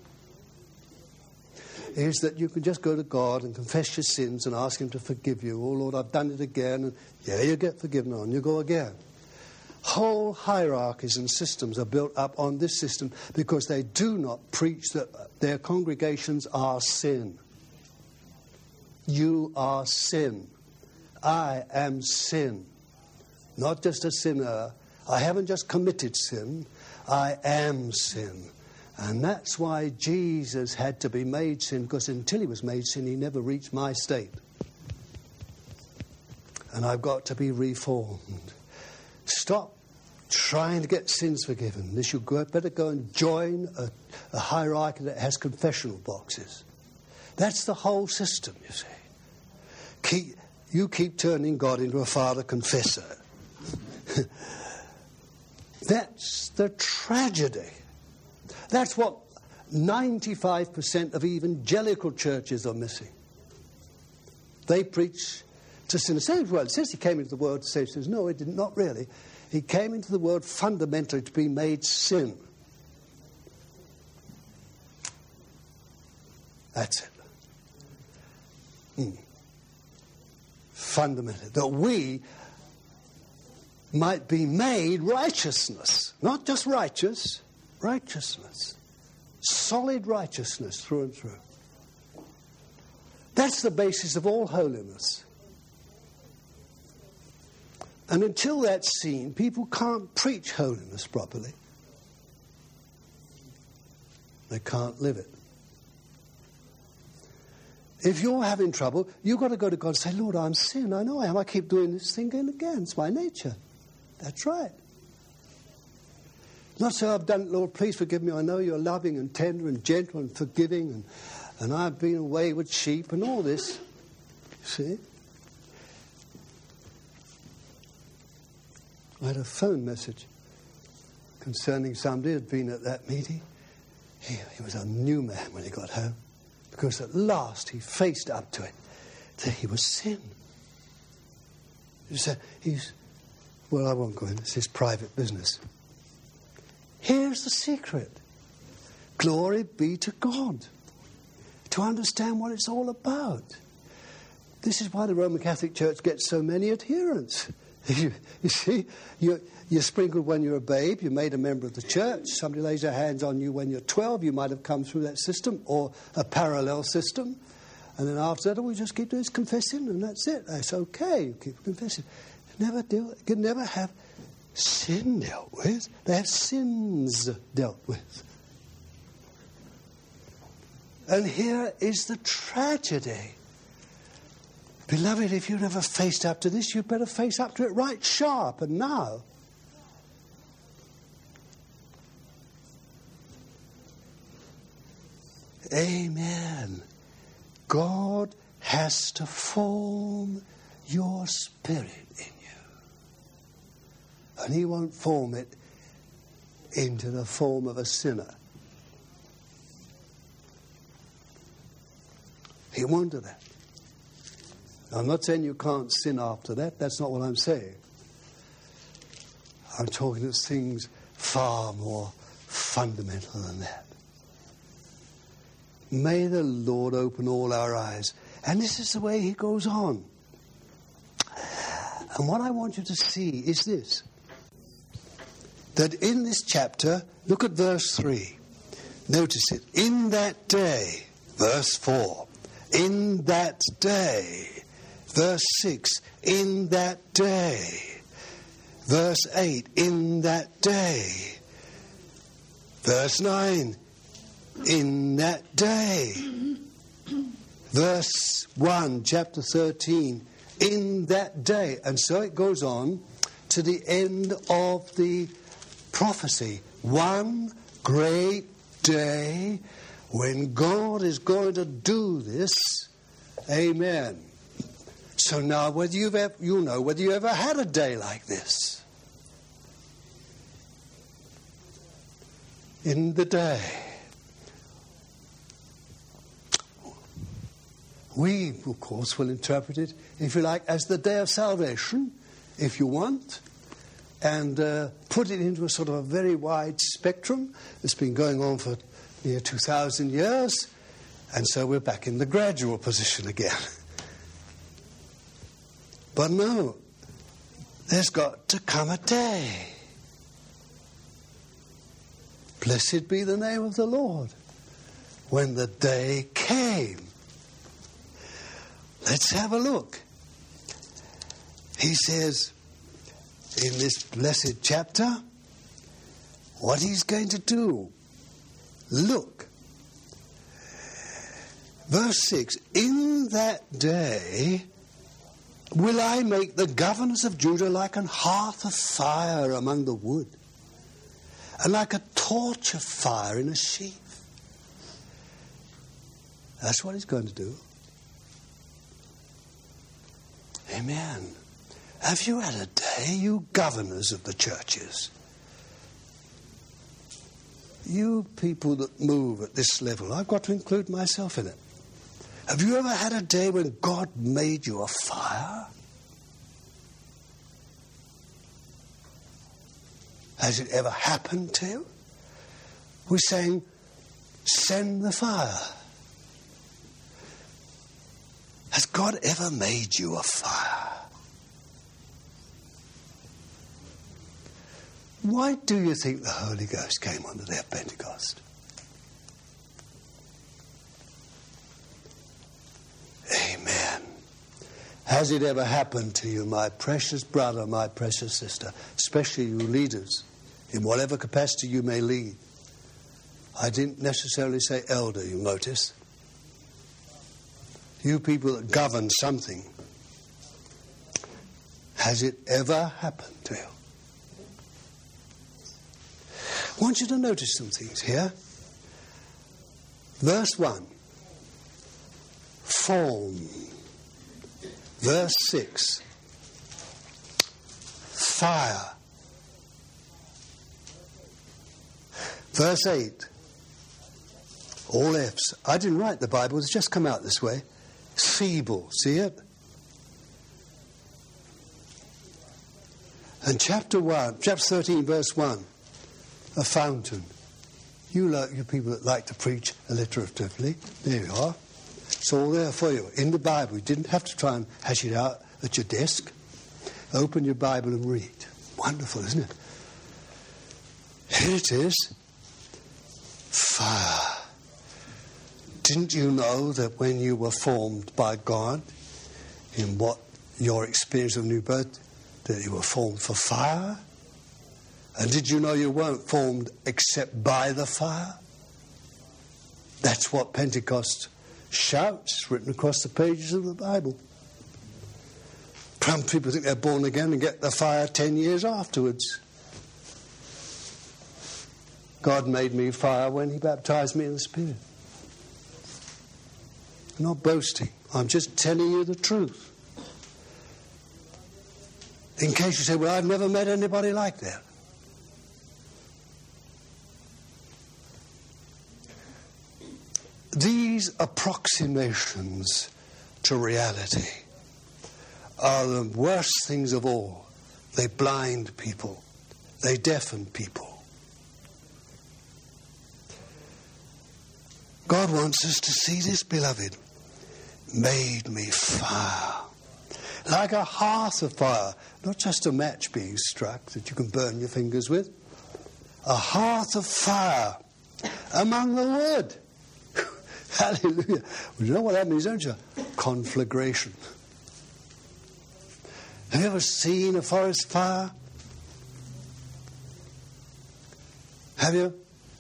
Is that you can just go to God and confess your sins and ask him to forgive you. Oh, Lord, I've done it again. And yeah, you get forgiven on. You go again. Whole hierarchies and systems are built up on this system because they do not preach that their congregations are sin. You are sin. I am sin. Not just a sinner. I haven't just committed sin. I am sin. And that's why Jesus had to be made sin, because until he was made sin, he never reached my state. And I've got to be reformed. Stop trying to get sins forgiven. You better go and join a hierarchy that has confessional boxes. That's the whole system, you see. You keep turning God into a father confessor. That's the tragedy. That's what 95% of evangelical churches are missing. They preach to sinners. Well, it says he came into the world to save sinners. No, it did not really. He came into the world fundamentally to be made sin. That's it. Fundamentally. That we might be made righteousness. Not just righteous, righteousness. Solid righteousness through and through. That's the basis of all holiness. And until that's seen, people can't preach holiness properly. They can't live it. If you're having trouble, you've got to go to God and say, Lord, I'm sin. I know I am. I keep doing this thing again. It's my nature. That's right. Not so I've done it, Lord, please forgive me. I know you're loving and tender and gentle and forgiving and I've been a wayward sheep and all this. You see? I had a phone message concerning somebody who had been at that meeting. He was a new man when he got home because at last he faced up to it that he was sin. Well, I won't go in. It's his private business. Here's the secret. Glory be to God. To understand what it's all about. This is why the Roman Catholic Church gets so many adherents. You see, you're sprinkled when you're a babe. You're made a member of the church. Somebody lays their hands on you when you're 12. You might have come through that system or a parallel system. And then after that, we just keep doing confessing, and that's it. That's okay. You keep confessing. You can never have sin dealt with. They have sins dealt with. And here is the tragedy. Beloved, if you never faced up to this, you'd better face up to it right sharp and now. Amen. God has to form your spirit in you. And he won't form it into the form of a sinner. He won't do that. I'm not saying you can't sin after that. That's not what I'm saying. I'm talking of things far more fundamental than that. May the Lord open all our eyes. And this is the way he goes on. And what I want you to see is this. that in this chapter, look at verse 3. Notice it. In that day, verse 4. In that day. Verse 6. In that day. Verse 8. In that day. Verse 9. In that day. Verse 1, chapter 13. In that day. And so it goes on to the end of the prophecy. One great day when God is going to do this. Amen. So now, whether you ever had a day like this. In the day. We, of course, will interpret it, if you like, as the day of salvation, if you want, and put it into a sort of a very wide spectrum. It's been going on for near 2,000 years, and so we're back in the gradual position again. But no, there's got to come a day. Blessed be the name of the Lord. When the day came. Let's have a look. He says in this blessed chapter what he's going to do. Look. Verse 6. In that day will I make the governors of Judah like an hearth of fire among the wood, and like a torch of fire in a sheaf. That's what he's going to do. Amen. Have you had a day, you governors of the churches? You people that move at this level, I've got to include myself in it. Have you ever had a day when God made you a fire? Has it ever happened to you? We're saying, send the fire. Has God ever made you a fire? Why do you think the Holy Ghost came on the day of Pentecost? Amen. Has it ever happened to you, my precious brother, my precious sister, especially you leaders, in whatever capacity you may lead? I didn't necessarily say elder, you notice. You people that govern something. Has it ever happened to you? I want you to notice some things here. Verse 1. Form. Verse 6. Fire. Verse 8. All F's. I didn't write the Bible, it's just come out this way. Feeble. See it? And chapter 13, verse 1. A fountain. You people that like to preach alliteratively, there you are. It's all there for you in the Bible. You didn't have to try and hash it out at your desk. Open your Bible and read. Wonderful, isn't it? Here it is. Fire. Didn't you know that when you were formed by God, in what your experience of new birth, that you were formed for fire? And did you know you weren't formed except by the fire? That's what Pentecost shouts, written across the pages of the Bible. Some people think they're born again and get the fire 10 years afterwards. God made me fire when he baptized me in the Spirit. I'm not boasting. I'm just telling you the truth. In case you say, well, I've never met anybody like that. These approximations to reality are the worst things of all. They blind people. They deafen people. God wants us to see this, beloved. Made me fire. Like a hearth of fire. Not just a match being struck that you can burn your fingers with. a hearth of fire among the wood. Hallelujah. Well, you know what that means, don't you? Conflagration. Have you ever seen a forest fire? Have you?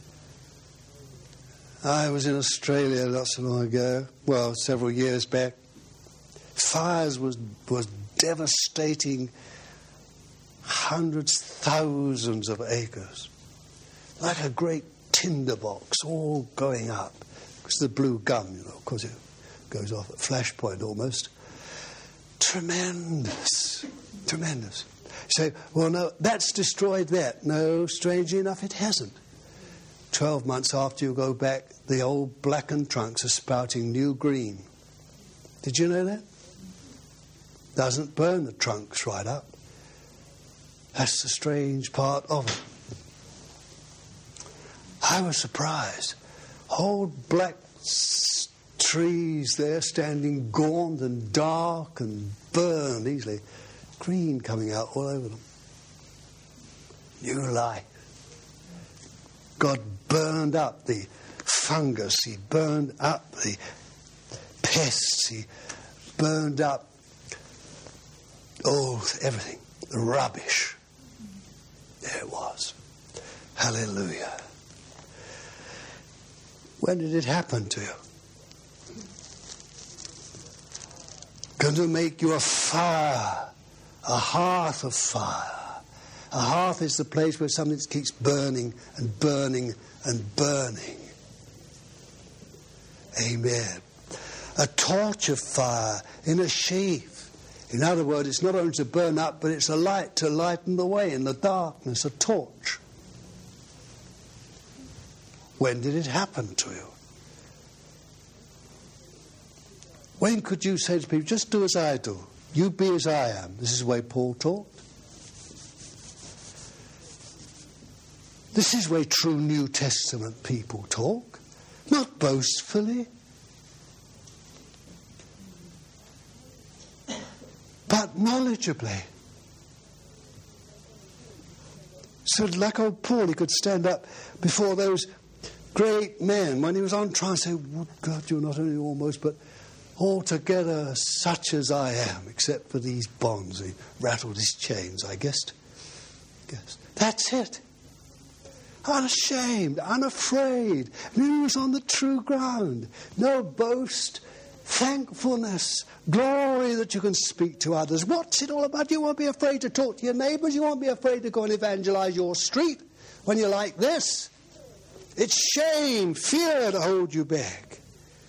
I was in Australia not so long ago, well, several years back. Fires was devastating hundreds, thousands of acres. Like a great tinderbox, all going up. Because the blue gum, you know, of course it goes off at flashpoint almost. Tremendous. Tremendous. You say, well, no, that's destroyed that. No, strangely enough, it hasn't. 12 months after you go back, the old blackened trunks are sprouting new green. Did you know that? Doesn't burn the trunks right up. That's the strange part of it. I was surprised. Whole black trees there standing gaunt and dark and burned easily. Green coming out all over them. New life. God burned up the fungus. He burned up the pests. He burned up everything. The rubbish. There it was. Hallelujah. When did it happen to you? Going to make you a fire, a hearth of fire. A hearth is the place where something keeps burning and burning and burning. Amen. A torch of fire in a sheaf. In other words, it's not only to burn up, but it's a light to lighten the way in the darkness, a torch. When did it happen to you? When could you say to people, just do as I do. You be as I am. This is the way Paul talked. This is the way true New Testament people talk. Not boastfully. But knowledgeably. So like old Paul, he could stand up before those great men when he was on trial and say, oh, God, you're not only almost, but altogether such as I am, except for these bonds. He rattled his chains, I guessed. That's it. Unashamed, unafraid. He was on the true ground. No boast, thankfulness, glory that you can speak to others. What's it all about? You won't be afraid to talk to your neighbours. You won't be afraid to go and evangelise your street when you're like this. It's shame, fear to hold you back.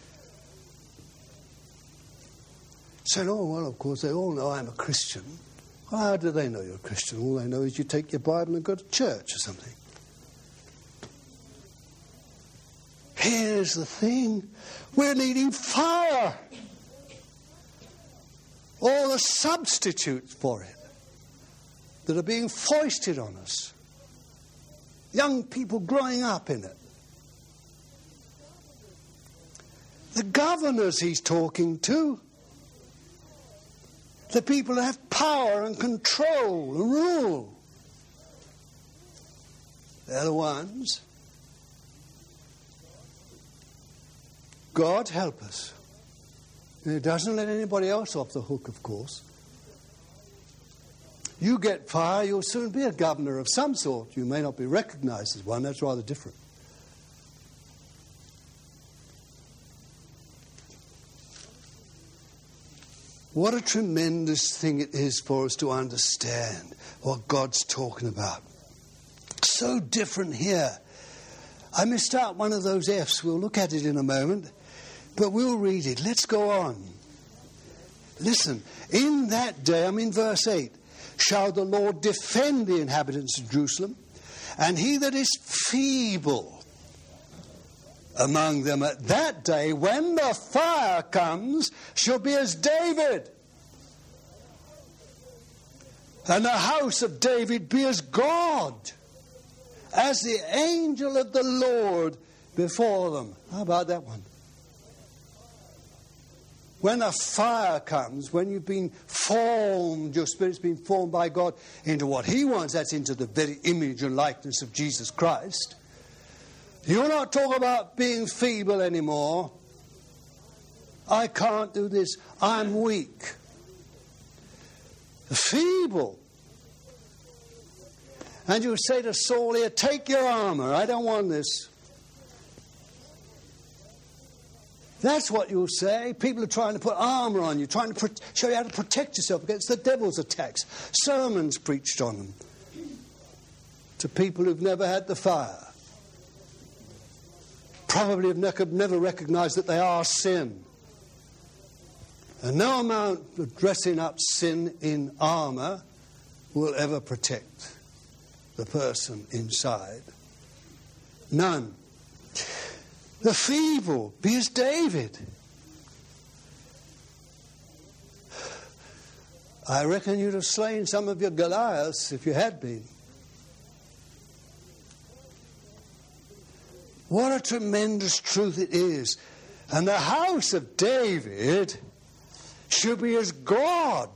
Said, oh, well, of course, they all know I'm a Christian. Well, how do they know you're a Christian? All they know is you take your Bible and go to church or something. Here's the thing. We're needing fire. All the substitutes for it that are being foisted on us. Young people growing up in it. The governors he's talking to. The people that have power and control and rule. They're the ones. God help us. And it doesn't let anybody else off the hook, of course. You get fire, you'll soon be a governor of some sort. You may not be recognized as one. That's rather different. What a tremendous thing it is for us to understand what God's talking about. So different here. I missed out one of those F's. We'll look at it in a moment. But we'll read it. Let's go on. Listen. In that day, I'm in verse 8, shall the Lord defend the inhabitants of Jerusalem, and he that is feeble among them at that day, when the fire comes, shall be as David, and the house of David be as God, as the angel of the Lord before them. How about that one? When a fire comes, when you've been formed, your spirit's been formed by God into what He wants, that's into the very image and likeness of Jesus Christ. You're not talking about being feeble anymore. I can't do this. I'm weak. Feeble. And you say to Saul here, take your armor. I don't want this. That's what you'll say. People are trying to put armor on you, trying to show you how to protect yourself against the devil's attacks. Sermons preached on them to people who've never had the fire. Probably have never recognized that they are sin. And no amount of dressing up sin in armor will ever protect the person inside. None. The feeble, be as David. I reckon you'd have slain some of your Goliaths if you had been. What a tremendous truth it is. And the house of David should be as God.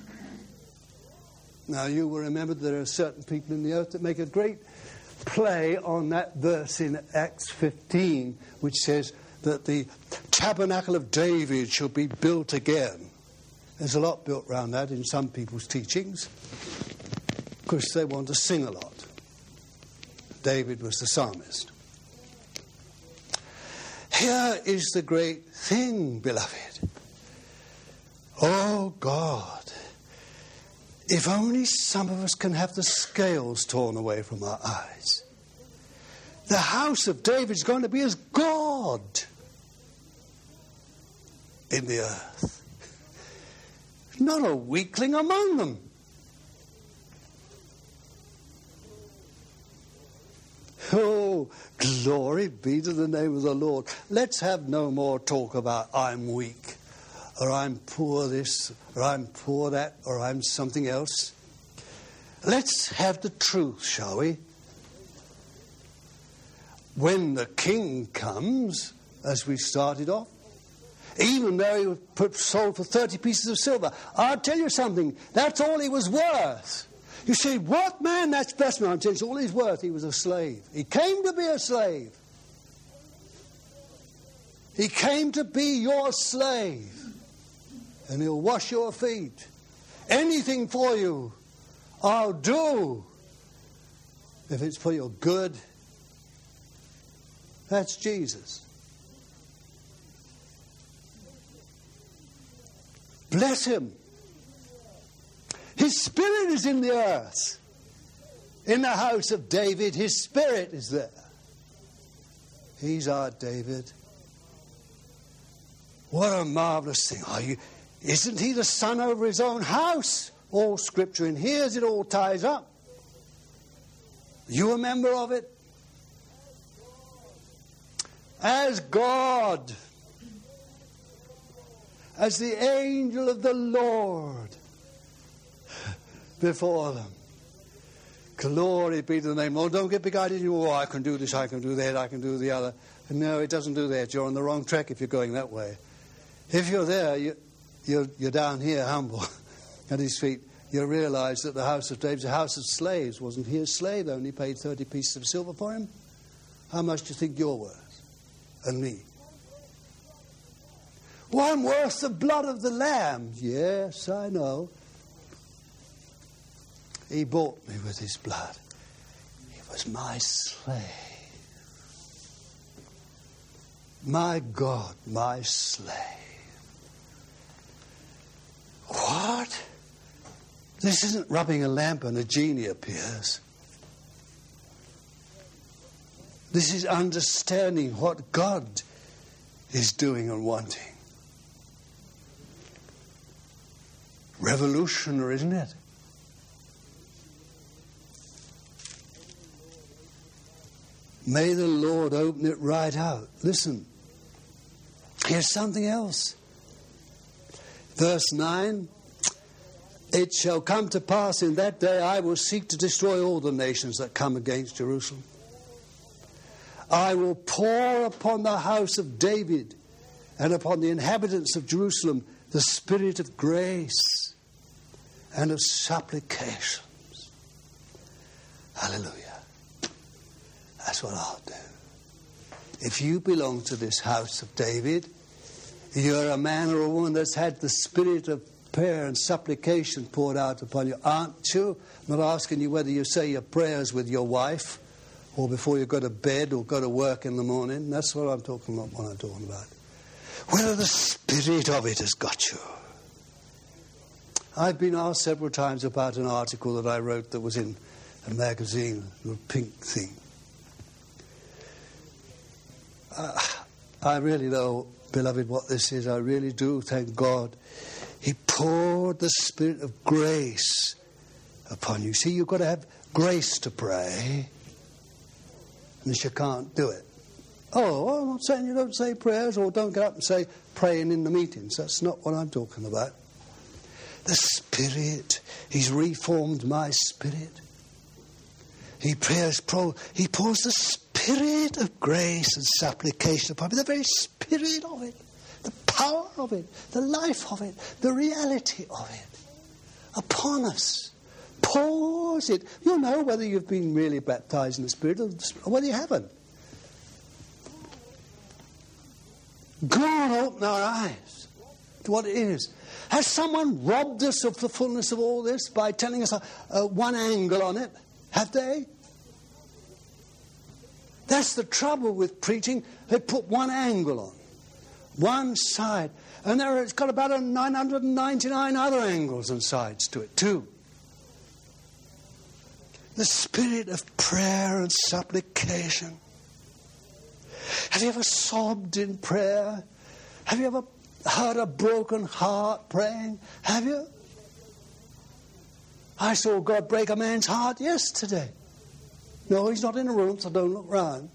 Now you will remember there are certain people in the earth that make a great play on that verse in Acts 15, which says that the tabernacle of David shall be built again. There's a lot built around that in some people's teachings, because they want to sing a lot. David was the psalmist. Here is the great thing, beloved. Oh God, if only some of us can have the scales torn away from our eyes. The house of David is going to be as God in the earth. Not a weakling among them. Oh, glory be to the name of the Lord. Let's have no more talk about I'm weak, or I'm poor this, or I'm poor that, or I'm something else. Let's have the truth, shall we? When the king comes, as we started off, even though he was sold for 30 pieces of silver, I'll tell you something, that's all he was worth. You say, what man? That's best man. It's all he's worth. He was a slave. He came to be a slave. He came to be your slave. And he'll wash your feet. Anything for you, I'll do. If it's for your good, that's Jesus. Bless him. His spirit is in the earth. In the house of David, his spirit is there. He's our David. What a marvelous thing. Isn't he the son over his own house? All scripture in here, as it all ties up. You a member of it? As God, as the angel of the Lord before them. Glory be to the name. Oh, don't get big-eyed. Oh, I can do this, I can do that, I can do the other. No, it doesn't do that. You're on the wrong track if you're going that way. If you're there, you're down here humble at his feet. You realize that the house of David's a house of slaves. Wasn't he a slave? They only paid 30 pieces of silver for him. How much do you think you're worth? And me? Well, I'm worth the blood of the Lamb. Yes, I know. He bought me with his blood. He was my slave. My God, my slave. What? This isn't rubbing a lamp and a genie appears. This is understanding what God is doing and wanting. Revolutionary, isn't it? May the Lord open it right out. Listen, here's something else. Verse 9, it shall come to pass in that day I will seek to destroy all the nations that come against Jerusalem. I will pour upon the house of David and upon the inhabitants of Jerusalem the spirit of grace and of supplications. Hallelujah. That's what I'll do. If you belong to this house of David, you're a man or a woman that's had the spirit of prayer and supplication poured out upon you, aren't you? I'm not asking you whether you say your prayers with your wife or before you go to bed or go to work in the morning. That's what I'm talking about when I'm talking about. Whether the spirit of it has got you. I've been asked several times about an article that I wrote that was in a magazine, a little pink thing. I really know, beloved, what this is. I really do, thank God. He poured the spirit of grace upon you. See, you've got to have grace to pray, unless you can't do it. Oh, I'm not saying you don't say prayers or don't get up and say praying in the meetings. That's not what I'm talking about. The Spirit, He's reformed my spirit. He pours the spirit of grace and supplication upon me, the very spirit of it, the power of it, the life of it, the reality of it, upon us. Pours it. You'll know whether you've been really baptized in the Spirit or whether you haven't. God, open our eyes to what it is. Has someone robbed us of the fullness of all this by telling us one angle on it? Have they? That's the trouble with preaching. They put one angle on, one side. And it's got about 999 other angles and sides to it too. The spirit of prayer and supplication. Have you ever sobbed in prayer? Have you ever heard a broken heart praying? Have you? I saw God break a man's heart yesterday. No, he's not in the room, so don't look round.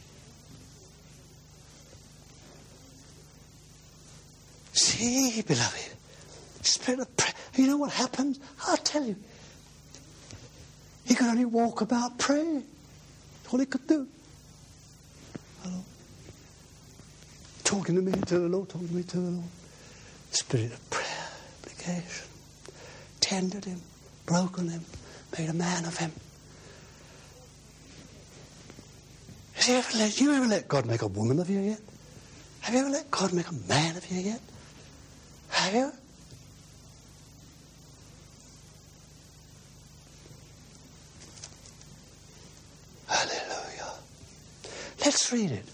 See, beloved, spirit of prayer. You know what happens? I'll tell you. He could only walk about praying. That's all he could do. Hello. Talking to me to the Lord, talking to me to the Lord. Spirit of prayer, application. Tended him, broken him, made a man of him. Have you ever let God make a woman of you yet? Have you ever let God make a man of you yet? Have you? Hallelujah. Let's read it.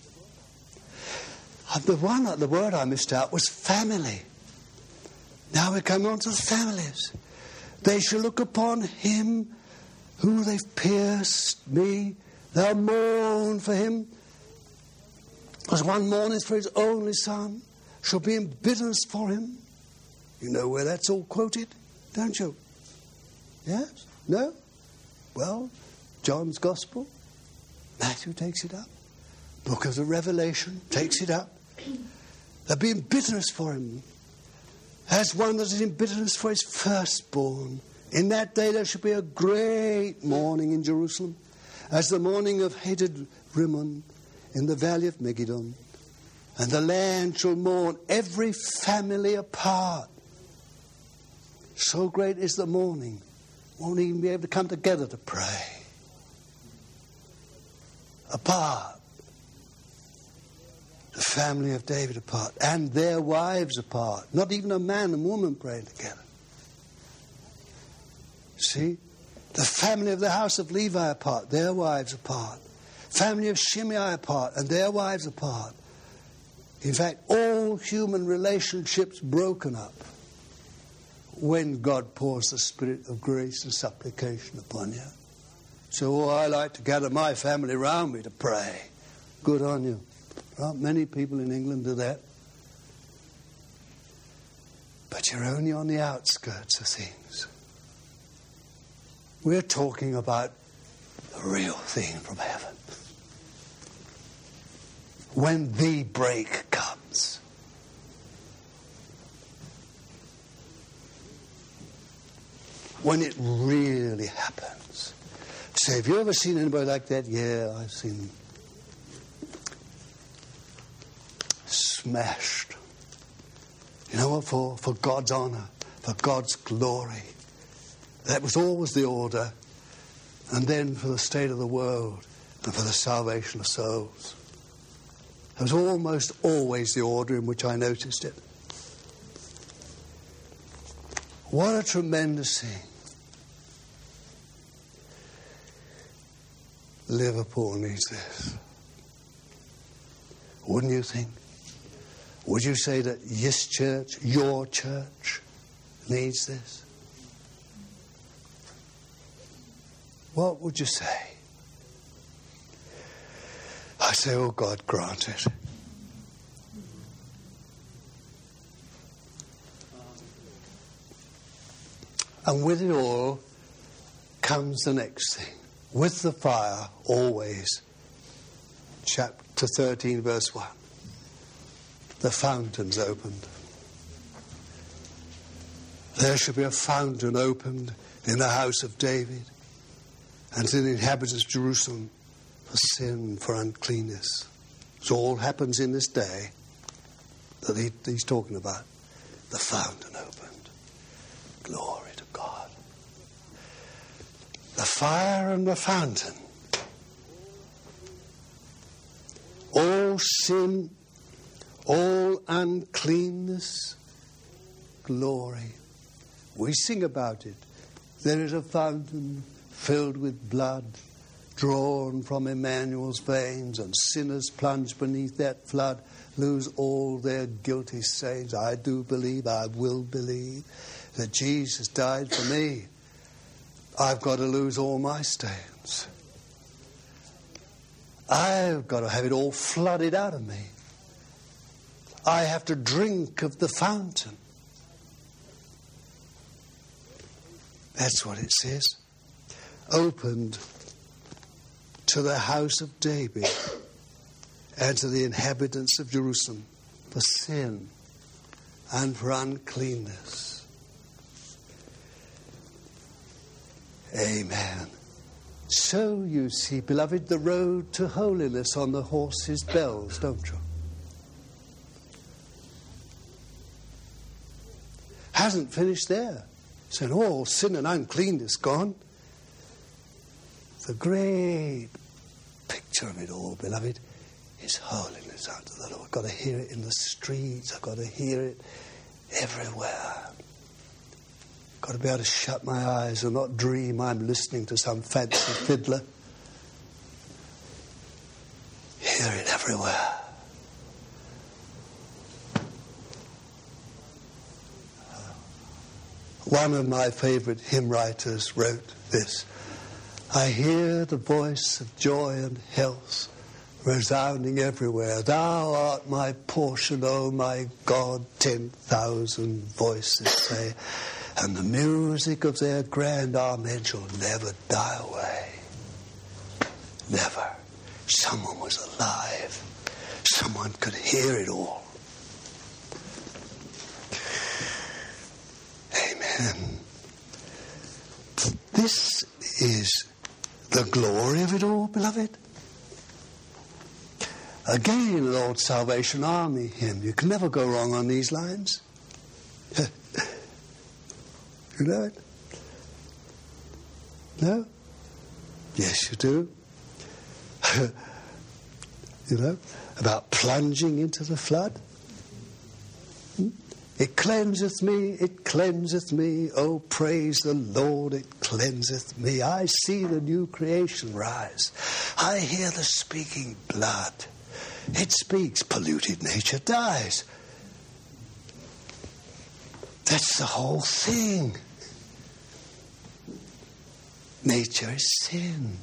The word I missed out was family. Now we're coming on to the families. They shall look upon him who they've pierced, me. They'll mourn for him. As one mourneth for his only son, shall be in bitterness for him. You know where that's all quoted, don't you? Yes? No? Well, John's Gospel, Matthew takes it up. Book of the Revelation takes it up. There'll be in bitterness for him, as one that is in bitterness for his firstborn. In that day there shall be a great mourning in Jerusalem, as the mourning of hated Rimmon in the valley of Megiddon. And the land shall mourn, every family apart. So great is the mourning, won't even be able to come together to pray. Apart. The family of David apart. And their wives apart. Not even a man and woman praying together. See? The family of the house of Levi apart. Their wives apart. Family of Shimei apart. And their wives apart. In fact, all human relationships broken up when God pours the spirit of grace and supplication upon you. So, I like to gather my family around me to pray. Good on you. Not many people in England do that. But you're only on the outskirts of things. We're talking about the real thing from heaven. When the break comes. When it really happens. Say, have you ever seen anybody like that? Yeah, I've seen them. Smashed. You know what for? For God's honour, for God's glory. That was always the order. And then for the state of the world and for the salvation of souls. That was almost always the order in which I noticed it. What a tremendous thing. Liverpool needs this. Wouldn't you think? Would you say that this church, your church, needs this? What would you say? I say, oh God, grant it. And with it all comes the next thing. With the fire, always. Chapter 13, verse 1. The fountains opened. There shall be a fountain opened in the house of David and to the inhabitants of Jerusalem for sin, for uncleanness. So all happens in this day that he's talking about. The fountain opened. Glory to God. The fire and the fountain. All sin, all uncleanness, glory. We sing about it. There is a fountain filled with blood, drawn from Emmanuel's veins, and sinners plunged beneath that flood lose all their guilty stains. I do believe, I will believe, that Jesus died for me. I've got to lose all my stains. I've got to have it all flooded out of me. I have to drink of the fountain. That's what it says. Opened to the house of David and to the inhabitants of Jerusalem for sin and for uncleanness. Amen. So you see, beloved, the road to holiness on the horse's bells, don't you? Hasn't finished there. Said, all sin and uncleanness gone. The great picture of it all, beloved, is holiness unto the Lord. I've got to hear it in the streets. I've got to hear it everywhere. I've got to be able to shut my eyes and not dream I'm listening to some fancy fiddler. Hear it everywhere. One of my favourite hymn writers wrote this: I hear the voice of joy and health resounding everywhere. Thou art my portion, O my God, 10,000 voices say, and the music of their grand amen shall never die away. Never. Someone was alive. Someone could hear it all. Amen. This is the glory of it all, beloved. Again, an old Salvation Army hymn. You can never go wrong on these lines. You know it? No? Yes, you do. You know, about plunging into the flood. It cleanseth me, oh praise the Lord, it cleanseth me. I see the new creation rise. I hear the speaking blood. It speaks, polluted nature dies. That's the whole thing. Nature is sin.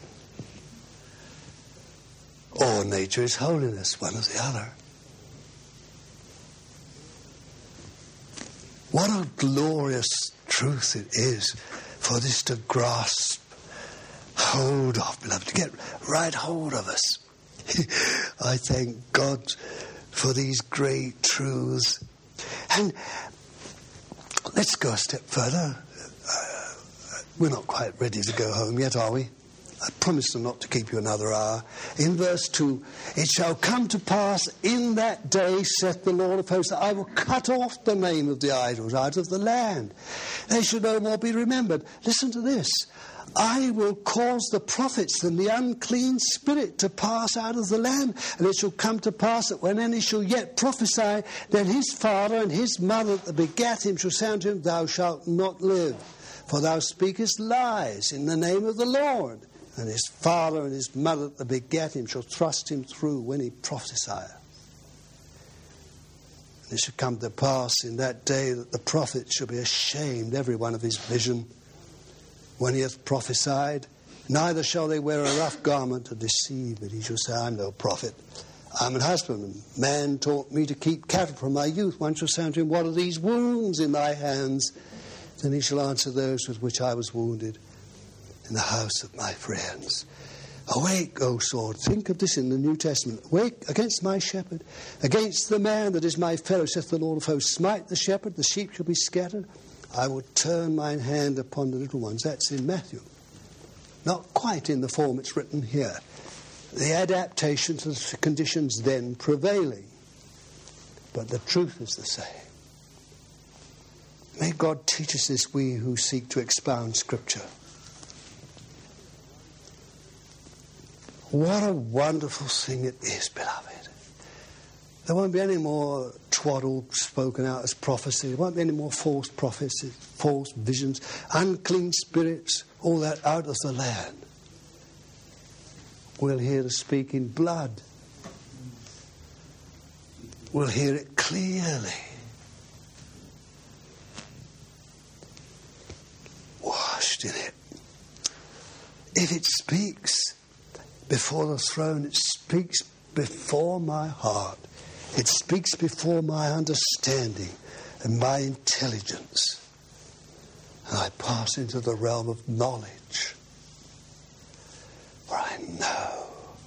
Or nature is holiness, one or the other. What a glorious truth it is for this to grasp hold of, beloved, to get right hold of us. I thank God for these great truths. And let's go a step further. We're not quite ready to go home yet, are we? I promise them not to keep you another hour. In verse 2, it shall come to pass in that day, saith the Lord of hosts, that I will cut off the name of the idols out of the land. They shall no more be remembered. Listen to this. I will cause the prophets and the unclean spirit to pass out of the land, and it shall come to pass that when any shall yet prophesy, then his father and his mother that begat him shall say unto him, Thou shalt not live, for thou speakest lies in the name of the Lord. And his father and his mother that begat him shall thrust him through when he prophesieth. And it shall come to pass in that day that the prophet shall be ashamed, every one of his vision, when he hath prophesied. Neither shall they wear a rough garment to deceive, but he shall say, I'm no prophet. I'm an husbandman. Man taught me to keep cattle from my youth. One shall say unto him, What are these wounds in thy hands? Then he shall answer, Those with which I was wounded in the house of my friends. Awake, O sword. Think of this in the New Testament. Awake against my shepherd, against the man that is my fellow, saith the Lord of hosts. Smite the shepherd, the sheep shall be scattered. I will turn mine hand upon the little ones. That's in Matthew. Not quite in the form it's written here. The adaptation to the conditions then prevailing. But the truth is the same. May God teach us this, we who seek to expound Scripture. What a wonderful thing it is, beloved. There won't be any more twaddle spoken out as prophecy. There won't be any more false prophecies, false visions, unclean spirits, all that out of the land. We'll hear the speaking blood. We'll hear it clearly. Washed in it. If it speaks before the throne, it speaks before my heart. It speaks before my understanding and my intelligence. And I pass into the realm of knowledge, where I know.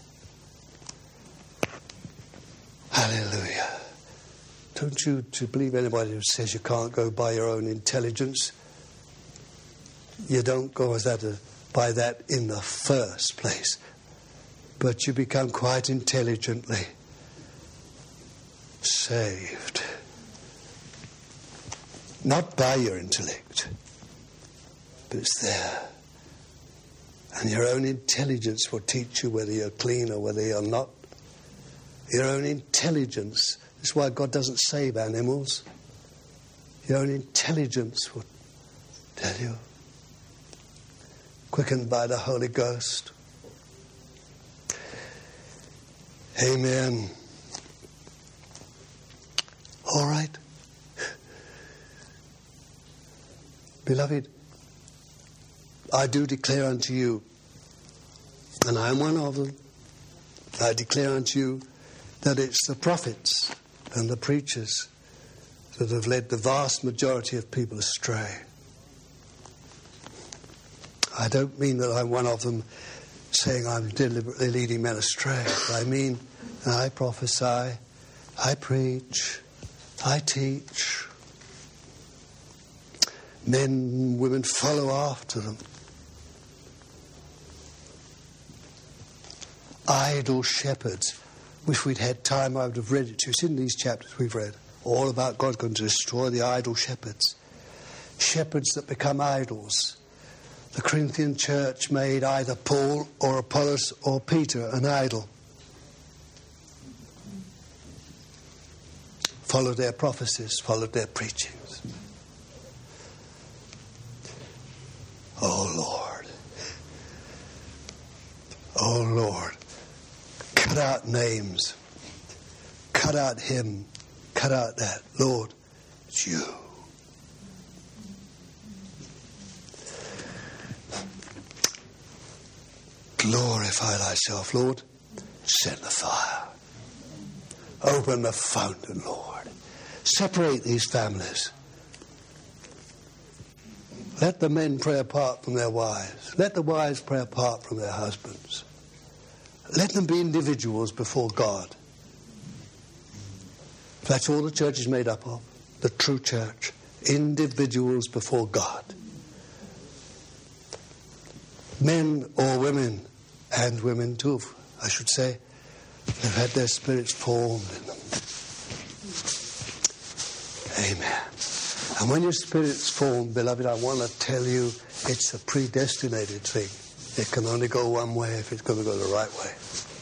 Hallelujah. Don't you to believe anybody who says you can't go by your own intelligence. You don't go by that in the first place. But you become quite intelligently saved. Not by your intellect, but it's there. And your own intelligence will teach you whether you're clean or whether you're not. Your own intelligence. That's why God doesn't save animals. Your own intelligence will tell you. Quickened by the Holy Ghost. Amen. All right. Beloved, I do declare unto you, and I am one of them, I declare unto you that it's the prophets and the preachers that have led the vast majority of people astray. I don't mean that I'm one of them saying I'm deliberately leading men astray. I mean, I prophesy, I preach, I teach. Men and women follow after them. Idle shepherds. Wish we'd had time, I would have read it to you. It's in these chapters we've read. All about God going to destroy the idle shepherds. Shepherds that become idols. The Corinthian church made either Paul or Apollos or Peter an idol. Followed their prophecies, followed their preachings. Oh Lord. Oh Lord. Cut out names. Cut out him. Cut out that. Lord, it's you. Glorify thyself, Lord. Send the fire. Open the fountain, Lord. Separate these families. Let the men pray apart from their wives. Let the wives pray apart from their husbands. Let them be individuals before God. That's all the church is made up of. The true church. Individuals before God. men or women, and women too, I should say, have had their spirits formed in them. Amen. And when your spirit's formed, beloved, I want to tell you it's a predestinated thing. It can only go one way if it's going to go the right way.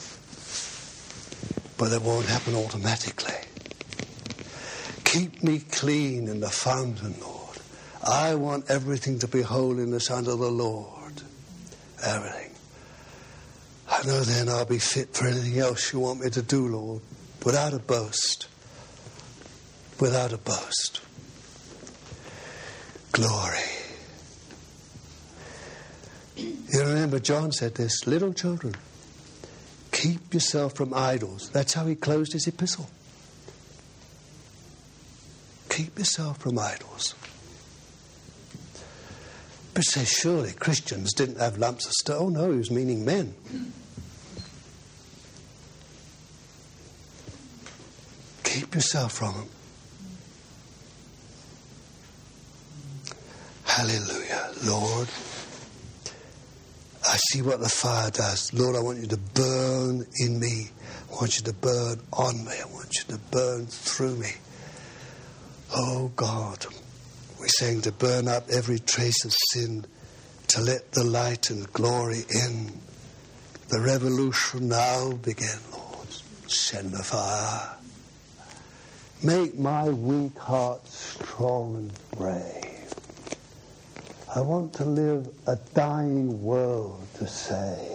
But it won't happen automatically. Keep me clean in the fountain, Lord. I want everything to be holiness unto the Lord. Everything. I know then I'll be fit for anything else you want me to do, Lord, without a boast. Without a boast. Glory. You remember John said this, little children, keep yourself from idols. That's how he closed his epistle. Keep yourself from idols. But say, surely Christians didn't have lumps of stone. Oh no, he was meaning men. Keep yourself from them. Hallelujah. Lord, I see what the fire does. Lord, I want you to burn in me. I want you to burn on me. I want you to burn through me. Oh God, we're saying to burn up every trace of sin, to let the light and glory in. The revolution now begin, Lord. Send the fire. Make my weak heart strong and brave. I want to live a dying world to save.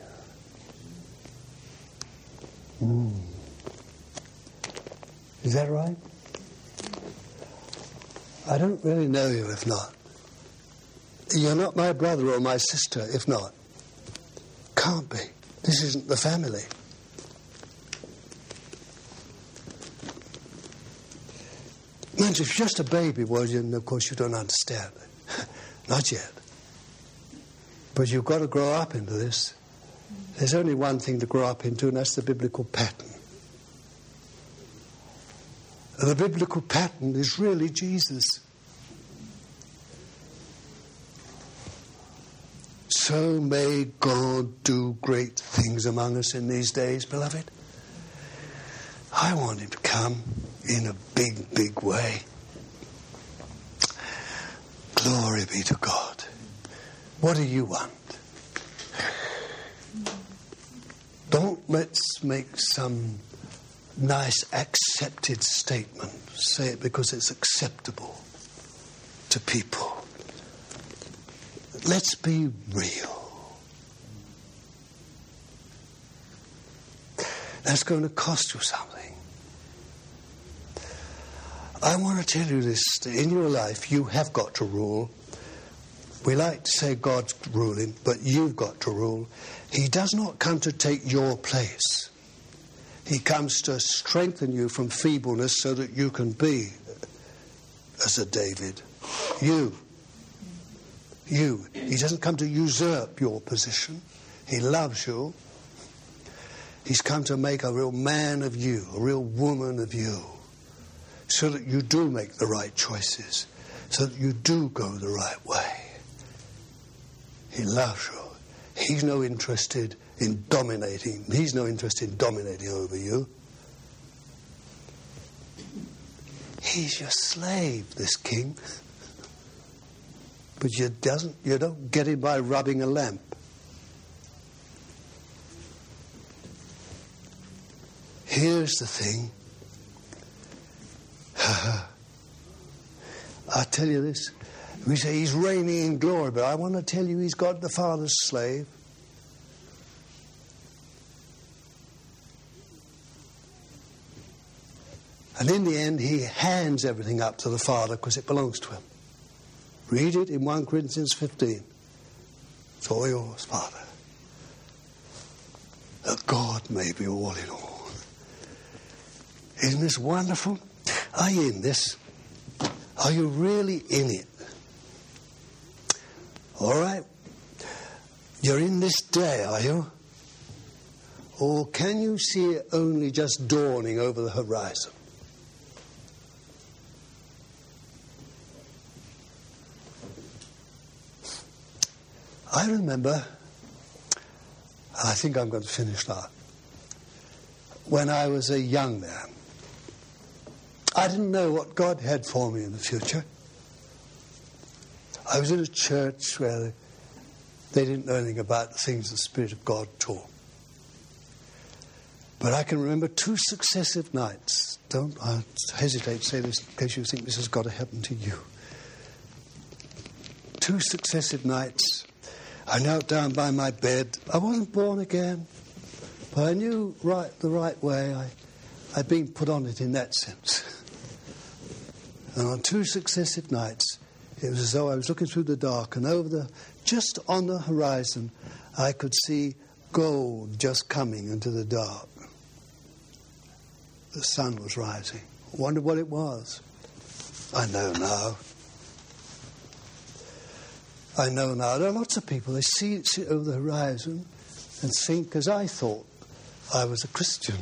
Is that right? I don't really know you if not. You're not my brother or my sister if not. Can't be. This isn't the family. Mind you, if you're just a baby, well, of course you don't understand. Not yet. But you've got to grow up into this. There's only one thing to grow up into, and that's the biblical pattern. The biblical pattern is really Jesus. So may God do great things among us in these days, beloved. I want him to come in a big, big way. Glory be to God. What do you want? Let's make some nice accepted statement. Say it because it's acceptable to people. Let's be real. That's going to cost you something. I want to tell you this. In your life, you have got to rule. We like to say God's ruling, but you've got to rule. He does not come to take your place. He comes to strengthen you from feebleness so that you can be as a David. You. He doesn't come to usurp your position. He loves you. He's come to make a real man of you, a real woman of you, so that you do make the right choices, so that you do go the right way. He loves you. He's no interested in dominating. He's no interest in dominating over you. He's your slave, this king. But you don't get him by rubbing a lamp. Here's the thing. I'll tell you this. We say he's reigning in glory, but I want to tell you he's God the Father's slave. And in the end, he hands everything up to the Father because it belongs to him. Read it in 1 Corinthians 15. It's all yours, Father. That God may be all in all. Isn't this wonderful? Are you in this? Are you really in it? All right. You're in this day, are you? Or can you see it only just dawning over the horizon? I remember, I think I'm going to finish now, when I was a young man. I didn't know what God had for me in the future. I was in a church where they didn't know anything about the things the Spirit of God taught. But I can remember 2 successive nights. I hesitate to say this in case you think this has got to happen to you. 2 successive nights. I knelt down by my bed. I wasn't born again, but I knew the right way. I'd been put on it in that sense. And on 2 successive nights, it was as though I was looking through the dark, and just on the horizon, I could see gold just coming into the dark. The sun was rising. I wondered what it was. I know now. There are lots of people, they sit over the horizon and think, as I thought, I was a Christian.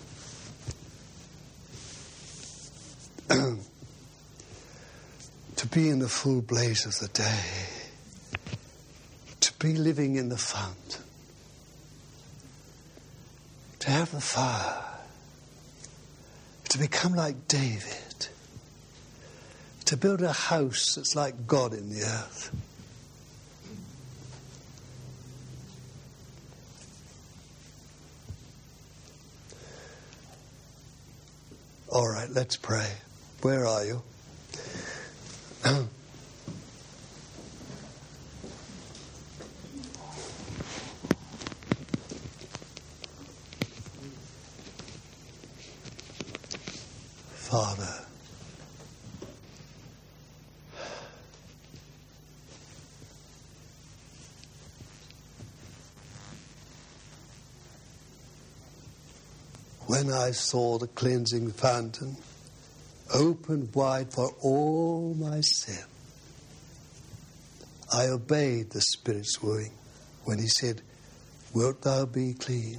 To be in the full blaze of the day, to be living in the fountain, to have the fire, to become like David, to build a house that's like God in the earth. All right, let's pray. Where are you? Father, when I saw the cleansing fountain opened wide for all my sin, I obeyed the Spirit's wooing when he said, "Wilt thou be clean?"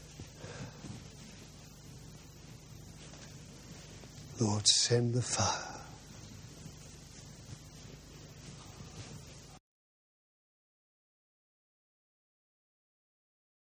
Lord, send the fire.